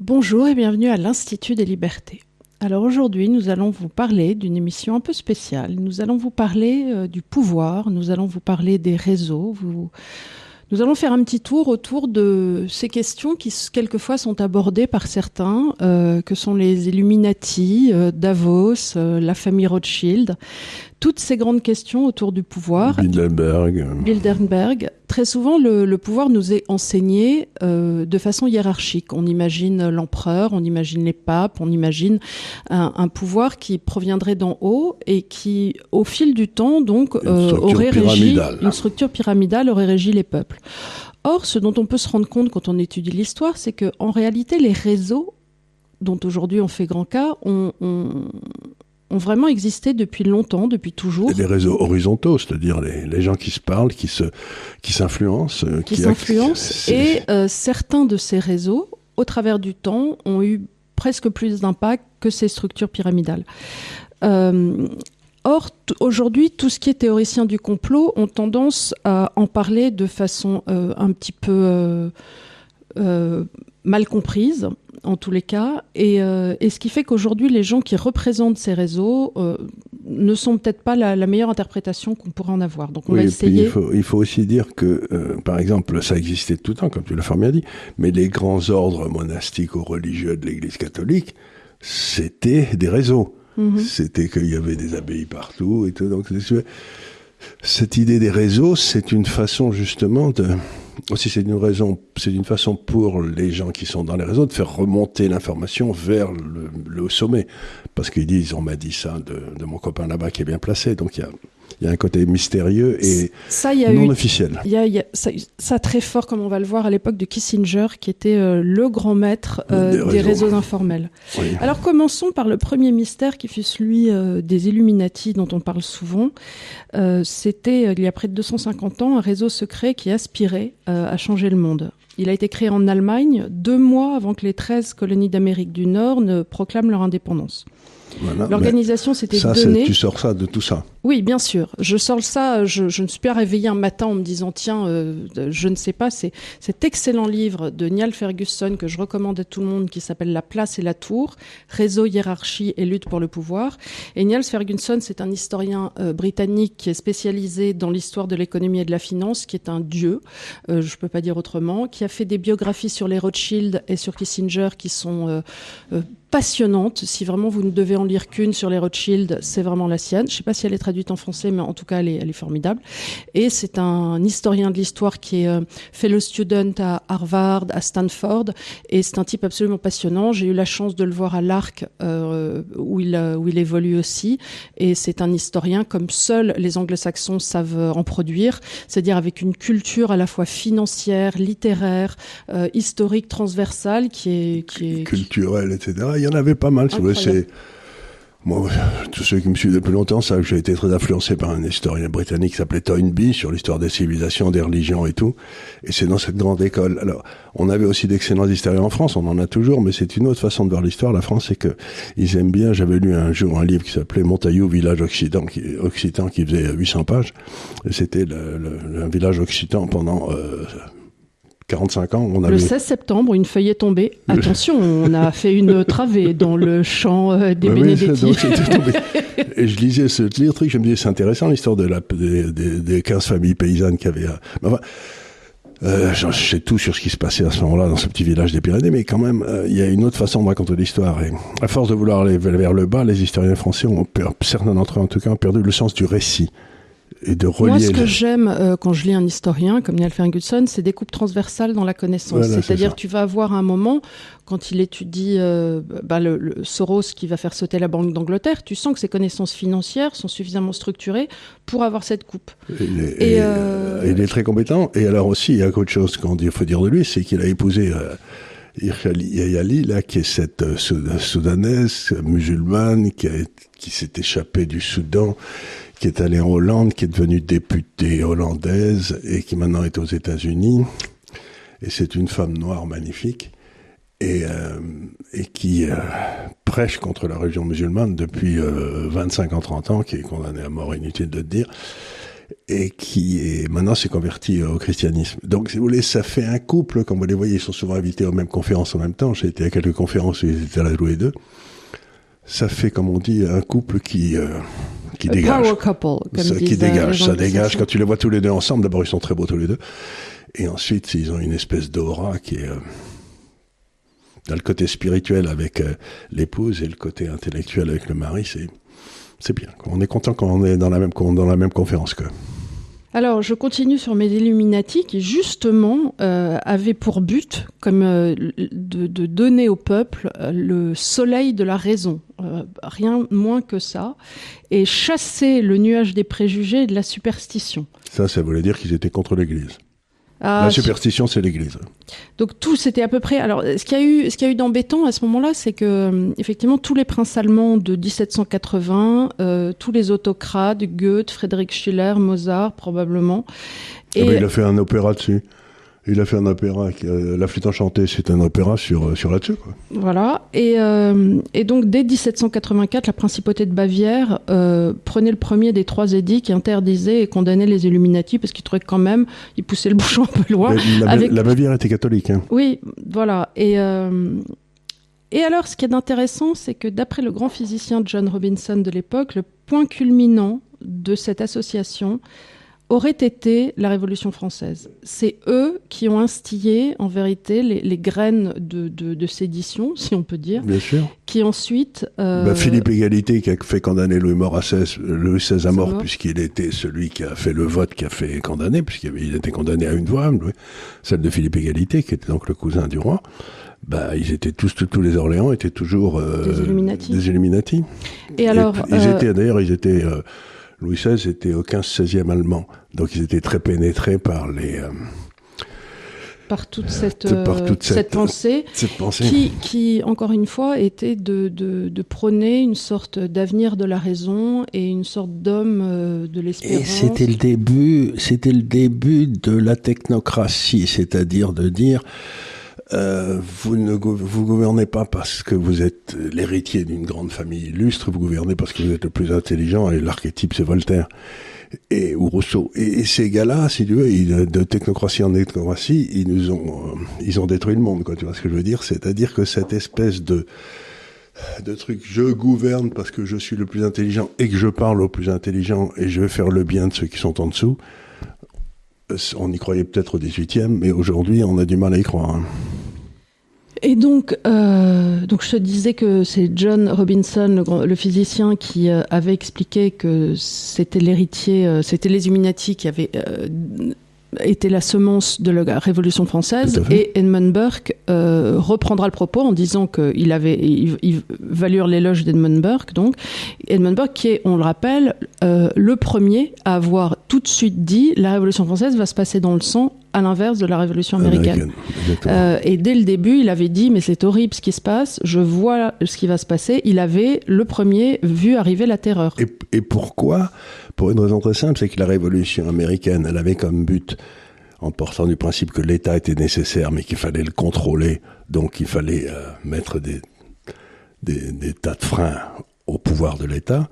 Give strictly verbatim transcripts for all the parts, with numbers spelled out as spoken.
Bonjour et bienvenue à l'Institut des libertés. Alors aujourd'hui, nous allons vous parler d'une émission un peu spéciale. Nous allons vous parler euh, du pouvoir, nous allons vous parler des réseaux. Vous... Nous allons faire un petit tour autour de ces questions qui quelquefois sont abordées par certains, euh, que sont les Illuminati, euh, Davos, euh, la famille Rothschild. Toutes ces grandes questions autour du pouvoir. Bilderberg. Bilderberg. Très souvent, le, le pouvoir nous est enseigné euh, de façon hiérarchique. On imagine l'empereur, on imagine les papes, on imagine un, un pouvoir qui proviendrait d'en haut et qui, au fil du temps, donc, euh, aurait régi, une structure pyramidale aurait régi les peuples. Or, ce dont on peut se rendre compte quand on étudie l'histoire, c'est que, en réalité, les réseaux, dont aujourd'hui on fait grand cas, on, on ont vraiment existé depuis longtemps, depuis toujours. Et les réseaux horizontaux, c'est-à-dire les, les gens qui se parlent, qui se, qui s'influencent. Qui, qui s'influencent. Et euh, certains de ces réseaux, au travers du temps, ont eu presque plus d'impact que ces structures pyramidales. Euh, or, t- aujourd'hui, tout ce qui est théoriciens du complot ont tendance à en parler de façon euh, un petit peu euh, euh, mal comprise, en tous les cas, et, euh, et ce qui fait qu'aujourd'hui, les gens qui représentent ces réseaux euh, ne sont peut-être pas la, la meilleure interprétation qu'on pourrait en avoir. Donc on oui, va essayer... Il faut, il faut aussi dire que, euh, par exemple, ça existait tout le temps, comme tu l'as fort bien dit, mais les grands ordres monastiques ou religieux de l'Église catholique, c'était des réseaux. Mm-hmm. C'était qu'il y avait des abbayes partout et tout. Donc, cette idée des réseaux, c'est une façon justement de... Aussi, c'est une raison, c'est une façon pour les gens qui sont dans les réseaux de faire remonter l'information vers le, le sommet. Parce qu'ils disent, on m'a dit ça de, de mon copain là-bas qui est bien placé. Donc, il y a, il y a un côté mystérieux et ça, y a non eu, officiel. Il y a, il y a ça, ça très fort, comme on va le voir, à l'époque de Kissinger, qui était euh, le grand maître euh, des, réseaux. des réseaux informels. Oui. Alors, commençons par le premier mystère qui fut celui euh, des Illuminati, dont on parle souvent. Euh, c'était, euh, il y a près de deux cent cinquante ans, un réseau secret qui aspirait euh, à changer le monde. Il a été créé en Allemagne, deux mois avant que les treize colonies d'Amérique du Nord ne proclament leur indépendance. Voilà, L'organisation s'était ça, donnée... Tu sors ça de tout ça? Oui, bien sûr. Je sors ça, je, je ne suis pas réveillée un matin en me disant, tiens, euh, je ne sais pas, c'est cet excellent livre de Niall Ferguson que je recommande à tout le monde qui s'appelle La place et la tour, réseau, hiérarchie et lutte pour le pouvoir. Et Niall Ferguson, c'est un historien euh, britannique qui est spécialisé dans l'histoire de l'économie et de la finance, qui est un dieu, euh, je ne peux pas dire autrement, qui a fait des biographies sur les Rothschild et sur Kissinger qui sont euh, euh, passionnantes. Si vraiment vous ne devez en lire qu'une sur les Rothschild, c'est vraiment la sienne. Je ne sais pas si elle est traduite en français, mais en tout cas, elle est, elle est formidable. Et c'est un historien de l'histoire qui est euh, fellow student à Harvard, à Stanford, et c'est un type absolument passionnant. J'ai eu la chance de le voir à l'Arc, euh, où, il, où il évolue aussi, et c'est un historien comme seuls les anglo-saxons savent en produire, c'est-à-dire avec une culture à la fois financière, littéraire, euh, historique, transversale, qui est... Qui est culturelle, et cetera. Il y en avait pas mal. C'est... Moi, tous ceux qui me suivent depuis longtemps savent que j'ai été très influencé par un historien britannique qui s'appelait Toynbee sur l'histoire des civilisations, des religions et tout. Et c'est dans cette grande école. Alors, on avait aussi d'excellents historiens en France, on en a toujours, mais c'est une autre façon de voir l'histoire. La France, c'est que ils aiment bien. J'avais lu un jour un livre qui s'appelait Montaillou, village occitan, qui, occitan, qui faisait huit cents pages. Et c'était le, le, un village occitan pendant... Euh, quarante-cinq ans, on avait... Le seize septembre, une feuille est tombée. Attention, on a fait une travée dans le champ euh, des oui, Benedetti. Oui, c'était tombé. Et je lisais ce livre, truc, je me disais, c'est intéressant l'histoire de la, des, des, des quinze familles paysannes qu'il y avait. À... Enfin, euh, je sais tout sur ce qui se passait à ce moment-là dans ce petit village des Pyrénées, mais quand même, euh, il y a une autre façon de raconter l'histoire. Et à force de vouloir aller vers le bas, les historiens français ont, certains d'entre eux en tout cas, ont perdu le sens du récit. Et de relier. Moi, ce que j'aime euh, quand je lis un historien comme Niall Ferguson, c'est des coupes transversales dans la connaissance. Voilà, c'est-à-dire, c'est tu vas avoir un moment, quand il étudie euh, bah, le, le Soros qui va faire sauter la Banque d'Angleterre, tu sens que ses connaissances financières sont suffisamment structurées pour avoir cette coupe. Il est, et, et, euh... il est très compétent. Et alors aussi, il y a autre chose qu'il faut dire de lui, c'est qu'il a épousé... Euh, Yahya, là, qui est cette euh, Soudanaise, musulmane, qui, a, qui s'est échappée du Soudan, qui est allée en Hollande, qui est devenue députée hollandaise et qui maintenant est aux États-Unis. Et c'est une femme noire magnifique et, euh, et qui euh, prêche contre la religion musulmane depuis euh, vingt-cinq ans, trente ans, qui est condamnée à mort, inutile de le dire. et qui est, maintenant s'est converti au christianisme. Donc, si vous voulez, ça fait un couple, comme vous les voyez, ils sont souvent invités aux mêmes conférences en même temps. J'ai été à quelques conférences où ils étaient là tous les deux. Ça fait, comme on dit, un couple qui, euh, qui A dégage. Power couple, comme ça, qui dégage, ça dégage. Ça. Quand tu les vois tous les deux ensemble, d'abord, ils sont très beaux tous les deux. Et ensuite, ils ont une espèce d'aura qui est, euh, dans le côté spirituel avec euh, l'épouse et le côté intellectuel avec le mari, c'est, c'est bien. On est content quand on est dans la même, dans la même conférence que. Alors, je continue sur mes Illuminati qui, justement, euh, avaient pour but comme euh, de, de donner au peuple euh, le soleil de la raison, euh, rien moins que ça, et chasser le nuage des préjugés et de la superstition. Ça, ça voulait dire qu'ils étaient contre l'Église. Ah, la superstition, c'est l'Église. Donc tout, c'était à peu près. Alors, ce qu'il y a eu, ce qu'il y a eu d'embêtant à ce moment-là, c'est que effectivement tous les princes allemands de dix-sept cent quatre-vingts, euh, tous les autocrates, Goethe, Friedrich Schiller, Mozart, probablement. Et ah ben, il a fait un opéra dessus. Il a fait un opéra, qui, euh, La Flûte enchantée, c'est un opéra sur sur là-dessus, quoi. Voilà. Et euh, et donc dès dix-sept cent quatre-vingt-quatre, la principauté de Bavière euh, prenait le premier des trois édits qui interdisait et condamnait les Illuminati parce qu'ils trouvaient que quand même ils poussaient le bouchon un peu loin. La, avec... la Bavière était catholique, hein. Oui, voilà. Et euh, et alors, ce qui est intéressant, c'est que d'après le grand physicien John Robinson de l'époque, le point culminant de cette association aurait été la Révolution française. C'est eux qui ont instillé, en vérité, les, les graines de, de, de sédition, si on peut dire. Bien sûr. Qui ensuite... Euh... Bah, Philippe Égalité, qui a fait condamner Louis mort à seize, Louis seize à mort, mort, puisqu'il était celui qui a fait le vote qui a fait condamner, puisqu'il était condamné à une voix, celle de Philippe Égalité, qui était donc le cousin du roi. Bah, ils étaient tous, tous, tous les Orléans étaient toujours euh, des Illuminati. Des Illuminati. Et alors, Et, ils euh... étaient d'ailleurs, ils étaient euh, Louis seize était au quinze seizième allemand, donc ils étaient très pénétrés par les euh, par toute cette euh, par toute cette, cette, pensée, cette pensée qui, qui encore une fois était de, de, de prôner une sorte d'avenir de la raison et une sorte d'homme euh, de l'espérance. Et c'était le début, c'était le début de la technocratie, c'est-à-dire de dire Euh, vous ne vous gouvernez pas parce que vous êtes l'héritier d'une grande famille illustre, vous gouvernez parce que vous êtes le plus intelligent, et l'archétype c'est Voltaire et ou Rousseau. Et, et ces gars-là, si tu veux, ils, de technocratie en technocratie, ils nous ont, euh, ils ont détruit le monde, quoi. Tu vois ce que je veux dire? C'est-à-dire que cette espèce de de truc, je gouverne parce que je suis le plus intelligent et que je parle au plus intelligent et je vais faire le bien de ceux qui sont en dessous. On y croyait peut-être au dix-huitième, mais aujourd'hui, on a du mal à y croire. Hein. Et donc, euh, donc, je te disais que c'est John Robinson, le, le physicien, qui euh, avait expliqué que c'était l'héritier, euh, c'était les Illuminati qui avaient euh, été la semence de la Révolution française. Et Edmund Burke euh, reprendra le propos en disant qu'il avait, il, il valure l'éloge d'Edmund Burke. Donc, Edmund Burke, qui est, on le rappelle, euh, le premier à avoir tout de suite dit la Révolution française va se passer dans le sang, à l'inverse de la Révolution américaine. américaine euh, et dès le début, il avait dit mais c'est horrible ce qui se passe, je vois ce qui va se passer. Il avait, le premier, vu arriver la terreur. Et, et pourquoi? Pour une raison très simple, c'est que la Révolution américaine, elle avait comme but, en partant du principe que l'État était nécessaire, mais qu'il fallait le contrôler, donc il fallait euh, mettre des, des, des tas de freins au pouvoir de l'État.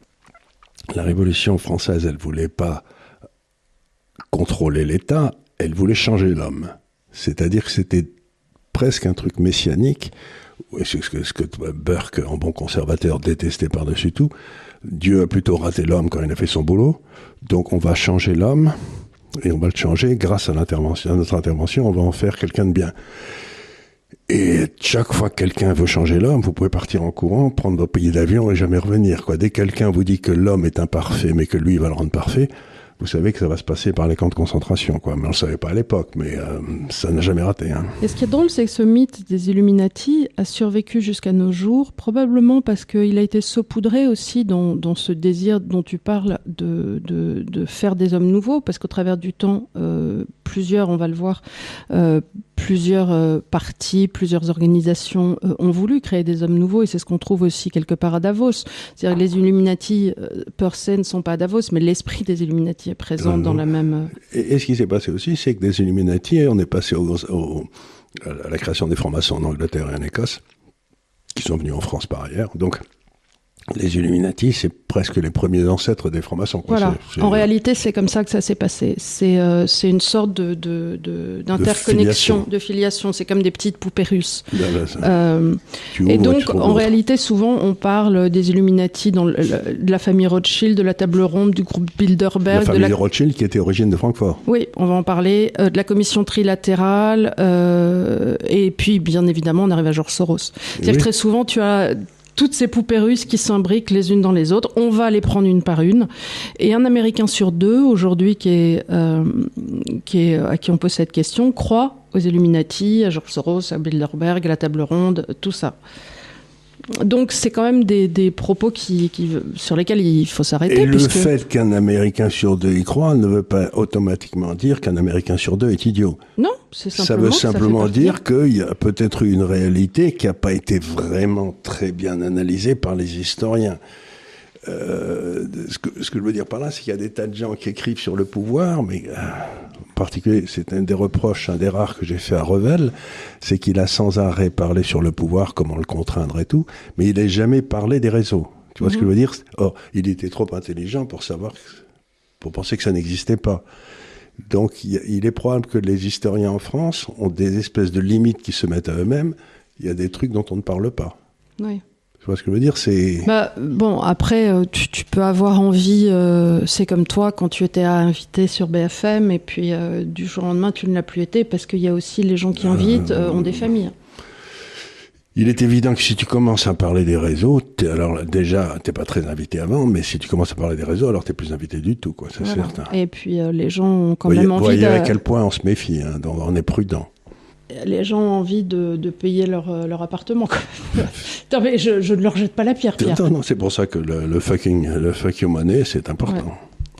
La Révolution française, elle voulait pas contrôler l'État, elle voulait changer l'homme. C'est-à-dire que c'était presque un truc messianique, c'est ce que, ce que Burke, en bon conservateur, détestait par-dessus tout. Dieu a plutôt raté l'homme quand il a fait son boulot, donc on va changer l'homme, et on va le changer grâce à l'intervention, à notre intervention, on va en faire quelqu'un de bien. Et chaque fois que quelqu'un veut changer l'homme, vous pouvez partir en courant, prendre vos billets d'avion et jamais revenir, quoi. Dès que quelqu'un vous dit que l'homme est imparfait, mais que lui, il va le rendre parfait, vous savez que ça va se passer par les camps de concentration, quoi. Mais on le savait pas à l'époque, mais euh, ça n'a jamais raté, hein. Et ce qui est drôle, c'est que ce mythe des Illuminati a survécu jusqu'à nos jours, probablement parce qu'il a été saupoudré aussi dans, dans ce désir dont tu parles de, de, de faire des hommes nouveaux, parce qu'au travers du temps, euh, plusieurs, on va le voir, euh, plusieurs euh, partis, plusieurs organisations euh, ont voulu créer des hommes nouveaux, et c'est ce qu'on trouve aussi quelque part à Davos. C'est-à-dire que les Illuminati euh, per se ne sont pas à Davos, mais l'esprit des Illuminati est présent dans la même... Et, et ce qui s'est passé aussi, c'est que des Illuminati, on est passé au, au, à la création des francs-maçons en Angleterre et en Écosse, qui sont venus en France par ailleurs. Donc, Les Illuminati, c'est presque les premiers ancêtres des francs-maçons. Quoi. Voilà. C'est, c'est... En réalité, c'est comme ça que ça s'est passé. C'est, euh, c'est une sorte de, de, de, d'interconnexion, de filiation. de filiation. C'est comme des petites poupées russes. Ben, ben, ça... euh, et donc, en réalité, souvent, on parle des Illuminati dans le, le, de la famille Rothschild, de la table ronde, du groupe Bilderberg. La famille de la... Rothschild qui était origine de Francfort. Oui, on va en parler. Euh, de la commission trilatérale. Euh, et puis, bien évidemment, on arrive à George Soros. C'est-à-dire oui. que très souvent, tu as... toutes ces poupées russes qui s'imbriquent les unes dans les autres, on va les prendre une par une. Et un Américain sur deux, aujourd'hui, qui est, euh, qui est, à qui on pose cette question, croit aux Illuminati, à George Soros, à Bilderberg, à la table ronde, tout ça. Donc c'est quand même des, des propos qui, qui, sur lesquels il faut s'arrêter. Et puisque... le fait qu'un Américain sur deux y croit ne veut pas automatiquement dire qu'un Américain sur deux est idiot. Non, c'est simplement... Ça veut simplement ça dire qu'il y a peut-être eu une réalité qui n'a pas été vraiment très bien analysée par les historiens. Euh, ce, que, ce que je veux dire par là, c'est qu'il y a des tas de gens qui écrivent sur le pouvoir, mais euh, en particulier, c'est un des reproches, un des rares que j'ai fait à Revel, c'est qu'il a sans arrêt parlé sur le pouvoir, comment le contraindre et tout, mais il n'a jamais parlé des réseaux. Tu vois mmh. ce que je veux dire ? Or, il était trop intelligent pour savoir, pour penser que ça n'existait pas. Donc, il, il est probable que les historiens en France ont des espèces de limites qui se mettent à eux-mêmes. Il y a des trucs dont on ne parle pas. Oui. Tu vois ce que je veux dire, c'est... Bah, bon, après, euh, tu, tu peux avoir envie, euh, c'est comme toi, quand tu étais invité sur B F M, et puis euh, du jour au lendemain, tu ne l'as plus été, parce qu'il y a aussi les gens qui invitent, euh, ont des familles. Il est évident que si tu commences à parler des réseaux, t'es, alors déjà, t'es pas très invité avant, mais si tu commences à parler des réseaux, alors t'es plus invité du tout, quoi, c'est voilà. certain. Et puis, euh, les gens ont quand voyez, même envie voyez de... à quel point on se méfie, hein, donc on est prudent. Les gens ont envie de, de payer leur, leur appartement. Non, mais je, je ne leur jette pas la pierre, Pierre. Non, non, c'est pour ça que le, le fucking, le fuck you money, c'est important. Ouais.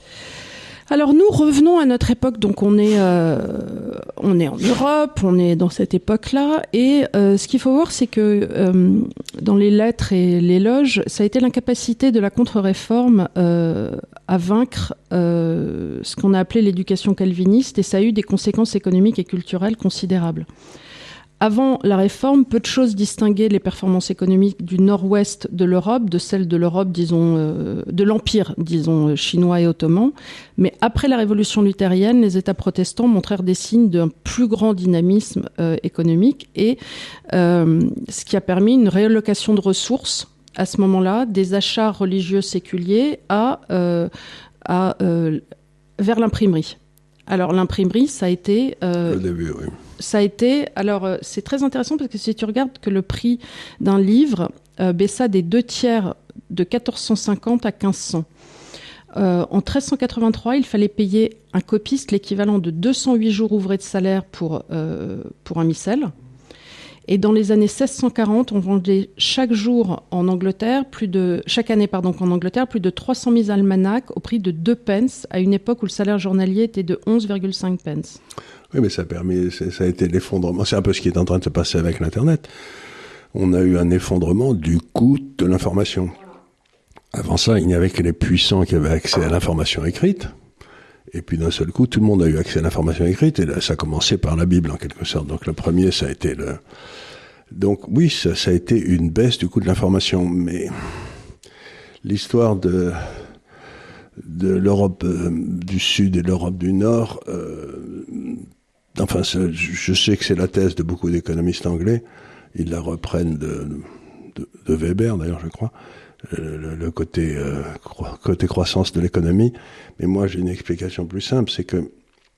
Alors nous revenons à notre époque, donc on est euh, on est en Europe, on est dans cette époque-là, et euh, ce qu'il faut voir, c'est que euh, dans les lettres et l'éloge, ça a été l'incapacité de la contre-réforme euh, à vaincre euh, ce qu'on a appelé l'éducation calviniste, et ça a eu des conséquences économiques et culturelles considérables. Avant la réforme, peu de choses distinguaient les performances économiques du nord-ouest de l'Europe de celles de l'Europe, disons, euh, de l'Empire, disons, chinois et ottoman. Mais après la révolution luthérienne, les États protestants montrèrent des signes d'un plus grand dynamisme euh, économique, et euh, ce qui a permis une réallocation de ressources à ce moment-là, des achats religieux séculiers à, euh, à, euh, vers l'imprimerie. Alors l'imprimerie, ça a été... Euh, Le début, oui. Ça a été, alors euh, c'est très intéressant parce que si tu regardes que le prix d'un livre euh, baissa des deux tiers de quatorze cent cinquante à quinze cents. Euh, en treize cent quatre-vingt-trois, il fallait payer un copiste l'équivalent de deux cent huit jours ouvrés de salaire pour, euh, pour un missel. Et dans les années seize cent quarante, on vendait chaque jour en Angleterre, plus de, chaque année pardon, en Angleterre, plus de trois cent mille almanachs au prix de deux pence, à une époque où le salaire journalier était de onze virgule cinq pence. Oui, mais ça a permis, ça a été l'effondrement. C'est un peu ce qui est en train de se passer avec l'Internet. On a eu un effondrement du coût de l'information. Avant ça, il n'y avait que les puissants qui avaient accès à l'information écrite. Et puis d'un seul coup, tout le monde a eu accès à l'information écrite. Et là, ça a commencé par la Bible, en quelque sorte. Donc le premier, ça a été le... Donc oui, ça, ça a été une baisse du coût de l'information. Mais l'histoire de... de l'Europe euh, du Sud et de l'Europe du Nord, euh, enfin, je sais que c'est la thèse de beaucoup d'économistes anglais, ils la reprennent de, de, de Weber, d'ailleurs, je crois, le, le côté, euh, côté croissance de l'économie, mais moi j'ai une explication plus simple, c'est que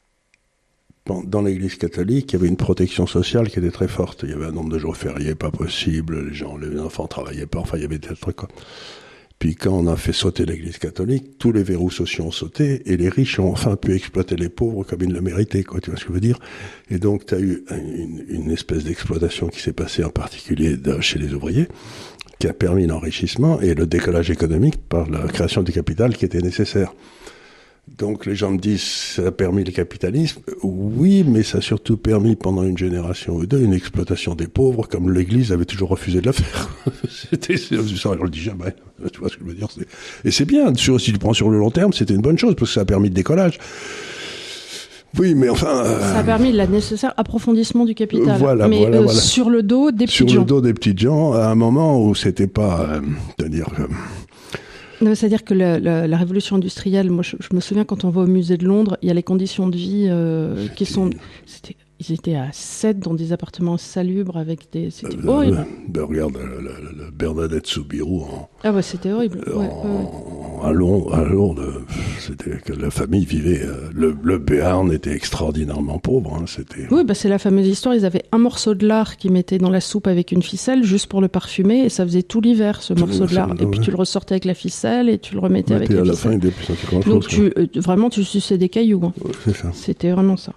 dans l'Église catholique, il y avait une protection sociale qui était très forte, il y avait un nombre de jours fériés pas possible, les gens, les enfants travaillaient pas, enfin il y avait des trucs quoi. Puis quand on a fait sauter l'Église catholique, tous les verrous sociaux ont sauté et les riches ont enfin pu exploiter les pauvres comme ils le méritaient, quoi. Tu vois ce que je veux dire? Et donc tu as eu une, une espèce d'exploitation qui s'est passée en particulier de, chez les ouvriers, qui a permis l'enrichissement et le décollage économique par la création du capital qui était nécessaire. Donc les gens me disent, ça a permis le capitalisme. Oui, mais ça a surtout permis pendant une génération ou deux une exploitation des pauvres, comme l'Église avait toujours refusé de la faire. C'était ça, on le dit jamais. Tu vois ce que je veux dire. Et c'est bien. Si tu prends sur le long terme, c'était une bonne chose parce que ça a permis le décollage. Oui, mais enfin... Euh... Ça a permis le nécessaire approfondissement du capital. Voilà, mais voilà, euh, voilà. sur le dos des petites gens. Sur le dos des petites gens, à un moment où c'était pas... Euh, c'est-à-dire que... Non, c'est-à-dire que la, la, la révolution industrielle, moi je, je me souviens quand on va au musée de Londres, il y a les conditions de vie euh, qui sont... C'était, ils étaient à sept dans des appartements salubres avec des... C'était euh, horrible. Euh, ben regarde la, la, la Bernadette Soubirous en... Ah ouais, c'était horrible. En, ouais, ouais. À Londres, à Londres, c'était que la famille vivait... Euh, le, le Béarn était extraordinairement pauvre. Hein, c'était... Oui, bah c'est la fameuse histoire. Ils avaient un morceau de lard qu'ils mettaient dans la soupe avec une ficelle juste pour le parfumer et ça faisait tout l'hiver, ce tout morceau de lard. Et puis tu le ressortais avec la ficelle et tu le remettais avec la, la ficelle. Fin, il plus grand Donc chose, tu, euh, vraiment, tu suçais des cailloux. Hein. Ouais, c'est ça. C'était vraiment ça.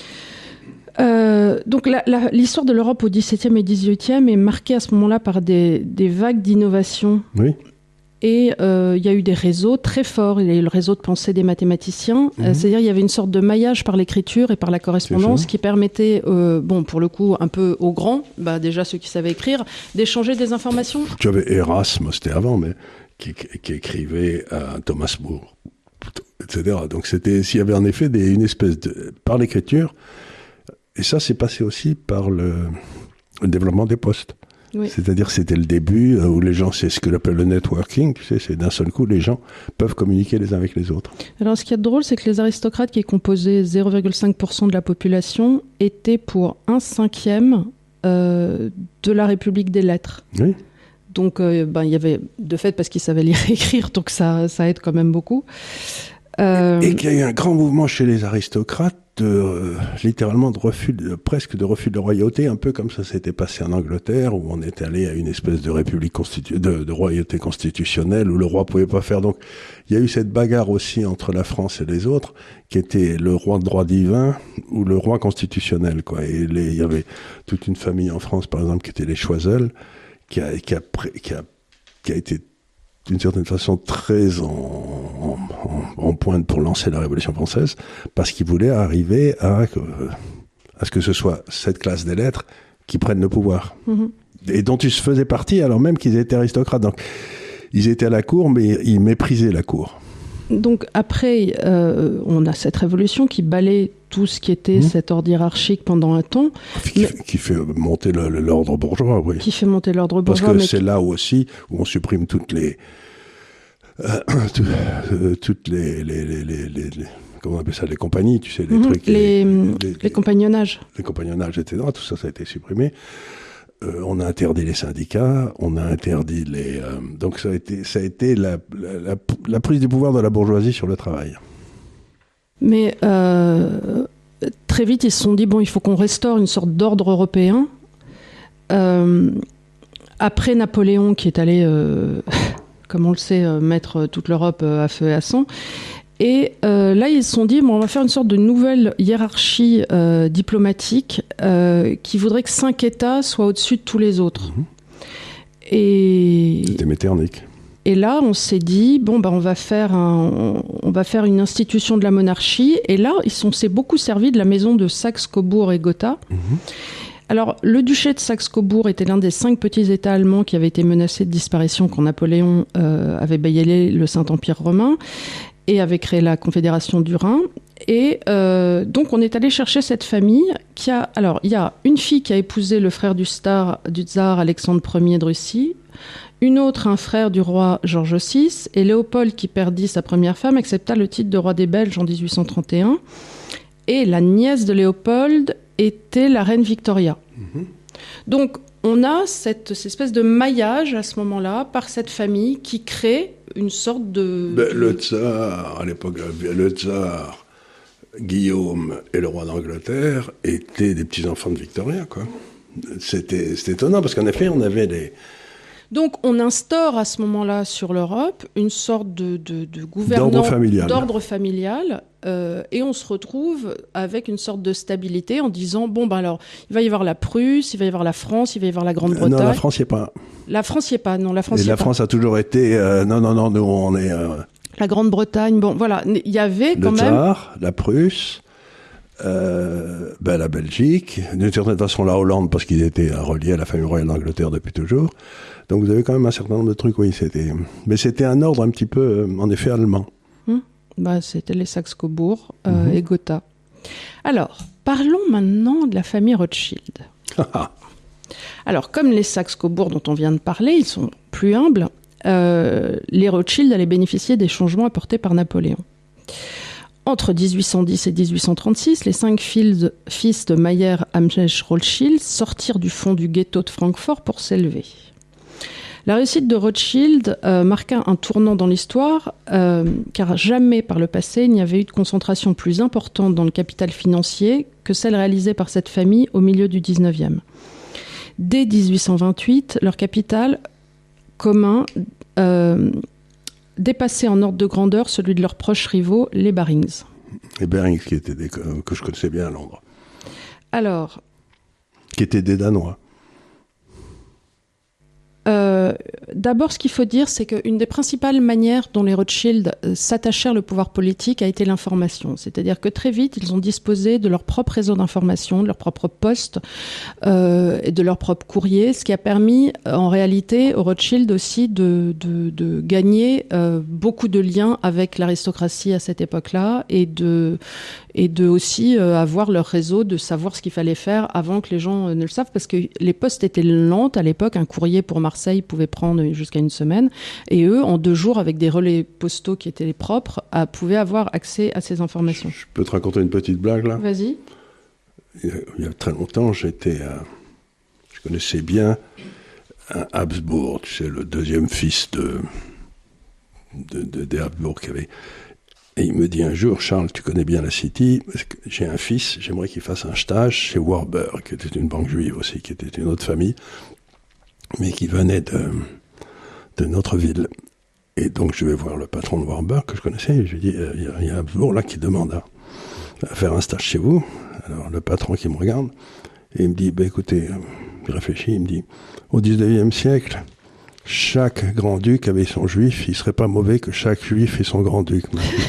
Euh, donc la, la, l'histoire de l'Europe au dix-septième et dix-huitième est marquée à ce moment-là par des, des vagues d'innovation. Oui. Et euh, il y a eu des réseaux très forts. Il y a eu le réseau de pensée des mathématiciens. Mmh. Euh, c'est-à-dire il y avait une sorte de maillage par l'écriture et par la correspondance qui permettait, euh, bon, pour le coup, un peu aux grands, bah, déjà ceux qui savaient écrire, d'échanger des informations. Tu avais Erasme, c'était avant, mais qui, qui écrivait à Thomas More, et cetera. Donc c'était, s'il y avait en effet des, une espèce de... par l'écriture, et ça s'est passé aussi par le, le développement des postes. Oui. C'est-à-dire que c'était le début où les gens, c'est ce que l'appelle le networking, tu sais, c'est d'un seul coup, les gens peuvent communiquer les uns avec les autres. Alors ce qui est drôle, c'est que les aristocrates qui composaient zéro virgule cinq pour cent de la population étaient pour un cinquième euh, de la République des lettres. Oui. Donc euh, ben, il y avait, de fait, parce qu'ils savaient lire et écrire, donc ça, ça aide quand même beaucoup. Euh... Et qu'il y a eu un grand mouvement chez les aristocrates, de, euh, littéralement de refus, de, presque de refus de royauté, un peu comme ça s'était passé en Angleterre, où on est allé à une espèce de république constitu- de, de royauté constitutionnelle, où le roi pouvait pas faire. Donc, il y a eu cette bagarre aussi entre la France et les autres, qui était le roi de droit divin ou le roi constitutionnel, quoi. Et les, il y avait toute une famille en France, par exemple, qui était les Choiseul, qui a, qui a, qui a, qui a été d'une certaine façon très en, en, en pointe pour lancer la Révolution française, parce qu'ils voulaient arriver à, à ce que ce soit cette classe des lettres qui prenne le pouvoir. Mmh. Et dont ils se faisaient partie alors même qu'ils étaient aristocrates. Donc, ils étaient à la cour, mais ils méprisaient la cour. Donc après, euh, on a cette révolution qui balaye tout ce qui était mmh. cet ordre hiérarchique pendant un temps. Qui, mais, fait, qui fait monter le, le, l'ordre bourgeois, oui. Qui fait monter l'ordre bourgeois. Parce que mais c'est qui... là aussi où on supprime toutes les... Euh, tout, euh, toutes les, les, les, les, les, les... Comment on appelle ça, les compagnies, tu sais, les mmh, trucs... Les, les, les, les compagnonnages. Les compagnonnages, et cetera. Tout ça, ça a été supprimé. Euh, on a interdit les syndicats, on a interdit les... Euh, donc ça a été, ça a été la, la, la, la prise du pouvoir de la bourgeoisie sur le travail. Mais euh, très vite, ils se sont dit, bon, il faut qu'on restaure une sorte d'ordre européen. Euh, après Napoléon, qui est allé, euh, comme on le sait, euh, mettre toute l'Europe à feu et à sang. Et euh, là, ils se sont dit, bon, on va faire une sorte de nouvelle hiérarchie euh, diplomatique euh, qui voudrait que cinq États soient au-dessus de tous les autres. Mmh. Et... C'était Metternich. Et là, on s'est dit, bon, bah, on va faire un, on va faire une institution de la monarchie. Et là, ils sont, s'est beaucoup servi de la maison de Saxe-Cobourg et Gotha. Mmh. Alors, le duché de Saxe-Cobourg était l'un des cinq petits États allemands qui avaient été menacés de disparition quand Napoléon euh, avait baillé le Saint-Empire romain et avait créé la Confédération du Rhin. Et euh, donc, on est allé chercher cette famille qui a... Alors, il y a une fille qui a épousé le frère du, star, du tsar Alexandre Ier de Russie, une autre, un frère du roi Georges six, et Léopold, qui perdit sa première femme, accepta le titre de roi des Belges en dix-huit cent trente et un. Et la nièce de Léopold était la reine Victoria. Mmh. Donc, on a cette, cette espèce de maillage à ce moment-là par cette famille qui crée une sorte de... Ben, le tsar, à l'époque, le tsar, Guillaume et le roi d'Angleterre étaient des petits-enfants de Victoria, quoi. C'était, c'était étonnant, parce qu'en effet, on avait des... Donc, on instaure à ce moment-là sur l'Europe une sorte de, de, de gouvernement d'ordre familial, d'ordre familial euh, et on se retrouve avec une sorte de stabilité en disant, bon, ben alors, il va y avoir la Prusse, il va y avoir la France, il va y avoir la Grande-Bretagne. Non, la France, il n'y est pas. La France, il n'y est pas, non, la France, il n'y est pas. Et la France a toujours été, euh, non, non, non, nous, on est... Euh, la Grande-Bretagne, bon, voilà, il y avait quand le même... Le tsar, la Prusse... Euh, ben la Belgique, d'une certaine façon la Hollande parce qu'ils étaient reliés à la famille royale d'Angleterre depuis toujours. Donc vous avez quand même un certain nombre de trucs, oui. C'était, mais c'était un ordre un petit peu, en effet, allemand. Hum, bah c'était les Saxe-Cobourg euh, mmh. et Gotha. Alors, parlons maintenant de la famille Rothschild. Alors, comme les Saxe-Cobourg dont on vient de parler, ils sont plus humbles, euh, les Rothschild allaient bénéficier des changements apportés par Napoléon. Entre dix-huit cent dix et dix-huit cent trente-six, les cinq fils de Mayer Amschel Rothschild sortirent du fond du ghetto de Francfort pour s'élever. La réussite de Rothschild euh, marqua un tournant dans l'histoire, euh, car jamais par le passé il n'y avait eu de concentration plus importante dans le capital financier que celle réalisée par cette famille au milieu du dix-neuvième. Dès dix-huit cent vingt-huit, leur capital commun euh, dépassait en ordre de grandeur celui de leurs proches rivaux, les Barings. Les Barings, qui étaient des, que je connaissais bien à Londres. Alors... Qui étaient des Danois. Euh, d'abord, ce qu'il faut dire, c'est qu'une des principales manières dont les Rothschild euh, s'attachèrent le pouvoir politique a été l'information. C'est-à-dire que très vite, ils ont disposé de leur propre réseau d'information, de leur propre poste euh, et de leur propre courrier, ce qui a permis euh, en réalité aux Rothschild aussi de, de, de gagner euh, beaucoup de liens avec l'aristocratie à cette époque-là et de, et de aussi euh, avoir leur réseau, de savoir ce qu'il fallait faire avant que les gens euh, ne le savent, parce que les postes étaient lents à l'époque. Un courrier pour Marseille pouvait prendre jusqu'à une semaine, et eux, en deux jours, avec des relais postaux qui étaient les propres, euh, pouvaient avoir accès à ces informations. Je peux te raconter une petite blague, là ? Vas-y. Il y a, il y a très longtemps, j'étais, à, je connaissais bien un Habsbourg, tu sais, le deuxième fils de, de, de, des Habsbourg qui avait... Et il me dit un jour, Charles, tu connais bien la City, j'ai un fils, j'aimerais qu'il fasse un stage chez Warburg, qui était une banque juive aussi, qui était une autre famille, mais qui venait de, de notre ville. Et donc je vais voir le patron de Warburg, que je connaissais, et je lui dis, il y a, y a un Habsbourg là qui demande à, à faire un stage chez vous. Alors le patron qui me regarde, et il me dit, bah, écoutez, il réfléchit, il me dit, au dix-neuvième siècle, chaque grand-duc avait son juif, il serait pas mauvais que chaque juif ait son grand-duc.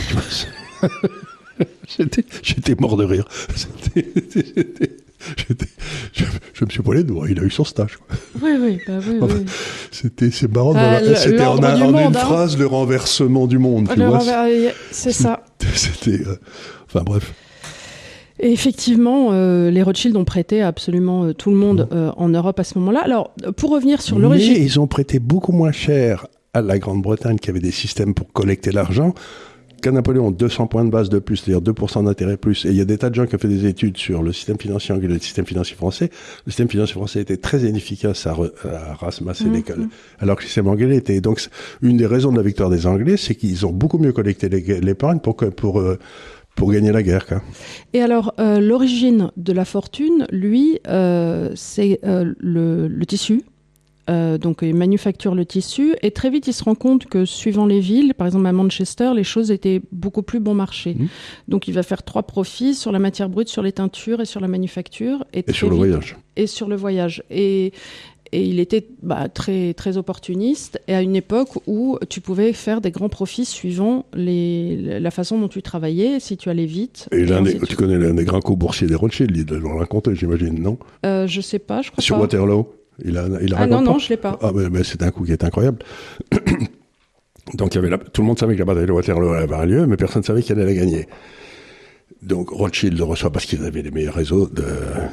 j'étais, j'étais mort de rire. C'était, j'étais, j'étais, je, je me suis poilé de voir, il a eu son stage. Quoi. Oui, oui, bah oui, enfin, oui. C'était, c'est marrant, bah, voilà, c'était en, a, en monde, une hein. phrase, le renversement du monde. Tu le vois, renver... C'est ça. C'était, euh, enfin bref. Et effectivement, euh, les Rothschild ont prêté à absolument euh, tout le monde euh, en Europe à ce moment-là. Alors, pour revenir sur l'origine... Mais ils ont prêté beaucoup moins cher à la Grande-Bretagne, qui avait des systèmes pour collecter l'argent, qu'à Napoléon, deux cents points de base de plus, c'est-à-dire deux pour cent d'intérêt plus. Et il y a des tas de gens qui ont fait des études sur le système financier anglais et le système financier français. Le système financier français était très inefficace à, re, à ramasser mmh, l'école, mmh. alors que le système anglais était. Donc, une des raisons de la victoire des Anglais, c'est qu'ils ont beaucoup mieux collecté l'épargne pour... pour euh, pour gagner la guerre, quoi. Et alors, euh, l'origine de la fortune, lui, euh, c'est euh, le, le tissu. Euh, donc, il manufacture le tissu. Et très vite, il se rend compte que, suivant les villes, par exemple à Manchester, les choses étaient beaucoup plus bon marché. Mmh. Donc, il va faire trois profits sur la matière brute, sur les teintures et sur la manufacture. Et, et sur le vite, voyage. Et sur le voyage. Et... Et il était bah, très, très opportuniste, et à une époque où tu pouvais faire des grands profits suivant les, la façon dont tu travaillais, si tu allais vite. Et, et l'un des, tu connais l'un des grands coups boursiers des Rothschild, il doit le raconter, j'imagine, non euh, Je sais pas, je crois Sur pas. Sur Waterloo il a, il a Ah non, pas. non, je l'ai pas. Ah, mais, mais c'est un coup qui est incroyable. Donc, il y avait la, tout le monde savait que la bataille de Waterloo allait avoir lieu, mais personne ne savait qui allait la gagner. Donc, Rothschild le reçoit parce qu'ils avaient les meilleurs réseaux de...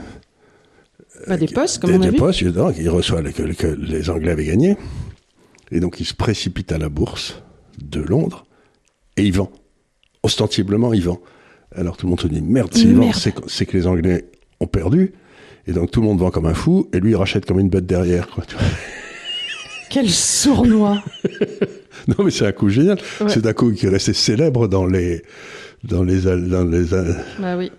Bah, des postes, comme des, on a des vu. Des postes, donc, il reçoit que, que les Anglais avaient gagné. Et donc, il se précipite à la bourse de Londres et il vend. Ostensiblement, il vend. Alors, tout le monde se dit, merde, s'il vend, c'est, c'est que les Anglais ont perdu. Et donc, tout le monde vend comme un fou et lui, il rachète comme une bête derrière. Quoi, tu vois. Quel sournois. Non, mais c'est un coup génial. Ouais. C'est un coup qui est resté célèbre dans les... Dans les, dans les... Bah oui.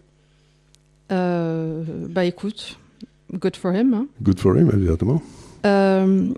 Euh, bah écoute... Good for him. Hein. Good for him, exactement. Euh,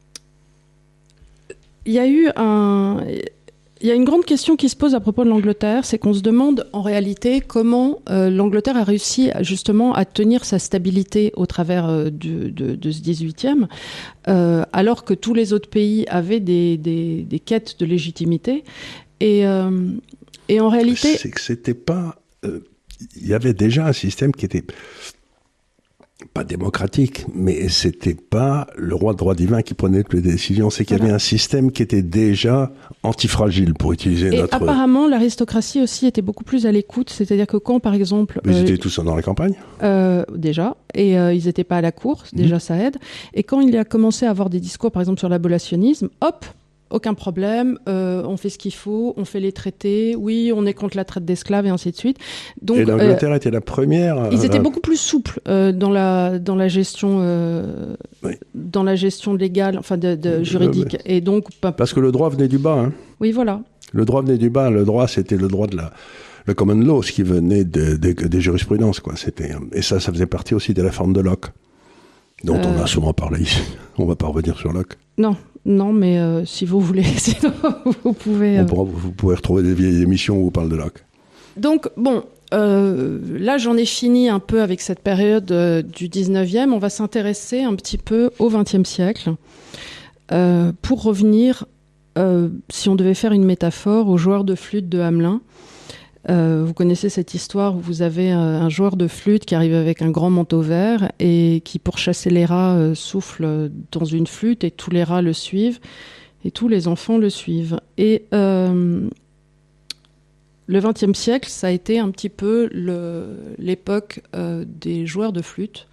il y a eu un... Il y a une grande question qui se pose à propos de l'Angleterre, c'est qu'on se demande en réalité comment euh, l'Angleterre a réussi justement à tenir sa stabilité au travers euh, du, de, de ce dix-huitième, euh, alors que tous les autres pays avaient des, des, des quêtes de légitimité. Et, euh, et en réalité... C'est que c'était pas... Il euh, y avait déjà un système qui était... pas démocratique, mais c'était pas le roi de droit divin qui prenait toutes les décisions. C'est qu'il voilà. y avait un système qui était déjà antifragile, pour utiliser et notre... apparemment, l'aristocratie aussi était beaucoup plus à l'écoute. C'est-à-dire que quand, par exemple... Ils euh, étaient tous dans la campagne euh, Déjà. Et euh, ils n'étaient pas à la cour. Déjà, mmh. ça aide. Et quand il a commencé à avoir des discours, par exemple, sur l'abolitionnisme, hop, aucun problème, euh, on fait ce qu'il faut, on fait les traités, oui, on est contre la traite d'esclaves et ainsi de suite. Donc, et l'Angleterre euh, était la première. Euh, ils étaient beaucoup plus souples euh, dans la dans la gestion euh, oui. dans la gestion légale, enfin de, de juridique. Euh, et donc pas... parce que le droit venait du bas. Hein. Oui, voilà. Le droit venait du bas. Le droit, c'était le droit de la le common law, ce qui venait de, de, des jurisprudences, quoi. C'était et ça, ça faisait partie aussi de la forme de Locke, dont euh... on a souvent parlé ici. On va pas revenir sur Locke. Non. Non, mais euh, si vous voulez, sinon vous pouvez... Euh... On pourra, vous pouvez retrouver des vieilles émissions où on parle de Locke. Donc, bon, euh, là, j'en ai fini un peu avec cette période euh, du dix-neuvième. On va s'intéresser un petit peu au vingtième siècle euh, pour revenir, euh, si on devait faire une métaphore, au joueur de flûte de Hamelin. Euh, vous connaissez cette histoire où vous avez euh, un joueur de flûte qui arrive avec un grand manteau vert et qui, pour chasser les rats, euh, souffle dans une flûte et tous les rats le suivent et tous les enfants le suivent. Et euh, le vingtième siècle, ça a été un petit peu le, l'époque euh, des joueurs de flûte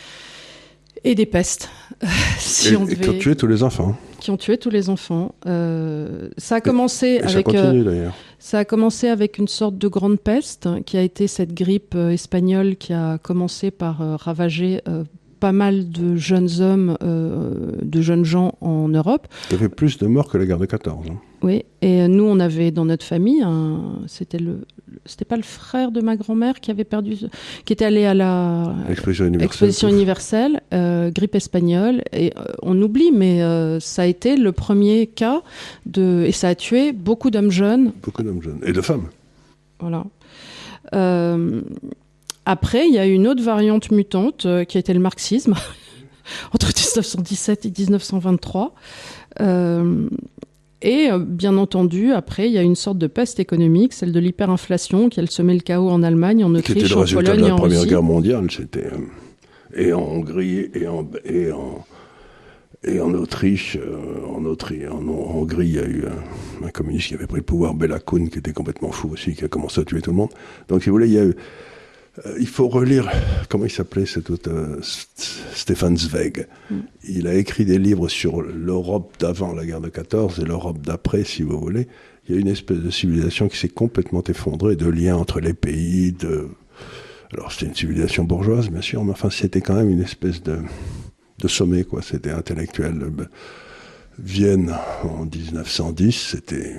et des pestes. si et, on devait... et qui ont tué tous les enfants. Qui ont tué tous les enfants. Euh, ça a commencé et, et avec. Ça continue d'ailleurs. Ça a commencé avec une sorte de grande peste qui a été cette grippe euh, espagnole qui a commencé par euh, ravager euh, pas mal de jeunes hommes, euh, de jeunes gens en Europe. Il y avait plus de morts que la guerre de quatorze. Hein. Oui, et nous on avait dans notre famille, un, c'était le, c'était pas le frère de ma grand-mère qui avait perdu, qui était allé à la Exposition universelle, Exposition universelle euh, grippe espagnole, et euh, on oublie, mais euh, ça a été le premier cas de, et ça a tué beaucoup d'hommes jeunes. Beaucoup d'hommes jeunes et de femmes. Voilà. Euh, après, il y a une autre variante mutante euh, qui a été le marxisme entre dix-neuf cent dix-sept et dix-neuf cent vingt-trois. Euh, Et euh, bien entendu, après, il y a une sorte de peste économique, celle de l'hyperinflation, qui a semé le chaos en Allemagne, en Autriche, en Pologne et en Russie. C'était le résultat de la Première Guerre mondiale, c'était euh, et en Hongrie et en et en et en Autriche, euh, en Autriche, en, en Hongrie, il y a eu un, un communiste qui avait pris le pouvoir, Béla Kun, qui était complètement fou aussi, qui a commencé à tuer tout le monde. Donc, si vous voulez, il y a eu Euh, il faut relire, comment il s'appelait cet auteur, Stefan Zweig. Mm. Il a écrit des livres sur l'Europe d'avant la guerre de quatorze et l'Europe d'après, si vous voulez. Il y a une espèce de civilisation qui s'est complètement effondrée, de liens entre les pays, de... Alors c'était une civilisation bourgeoise, bien sûr, mais enfin c'était quand même une espèce de, de sommet, quoi. C'était intellectuel. Vienne, en dix-neuf cent dix, c'était...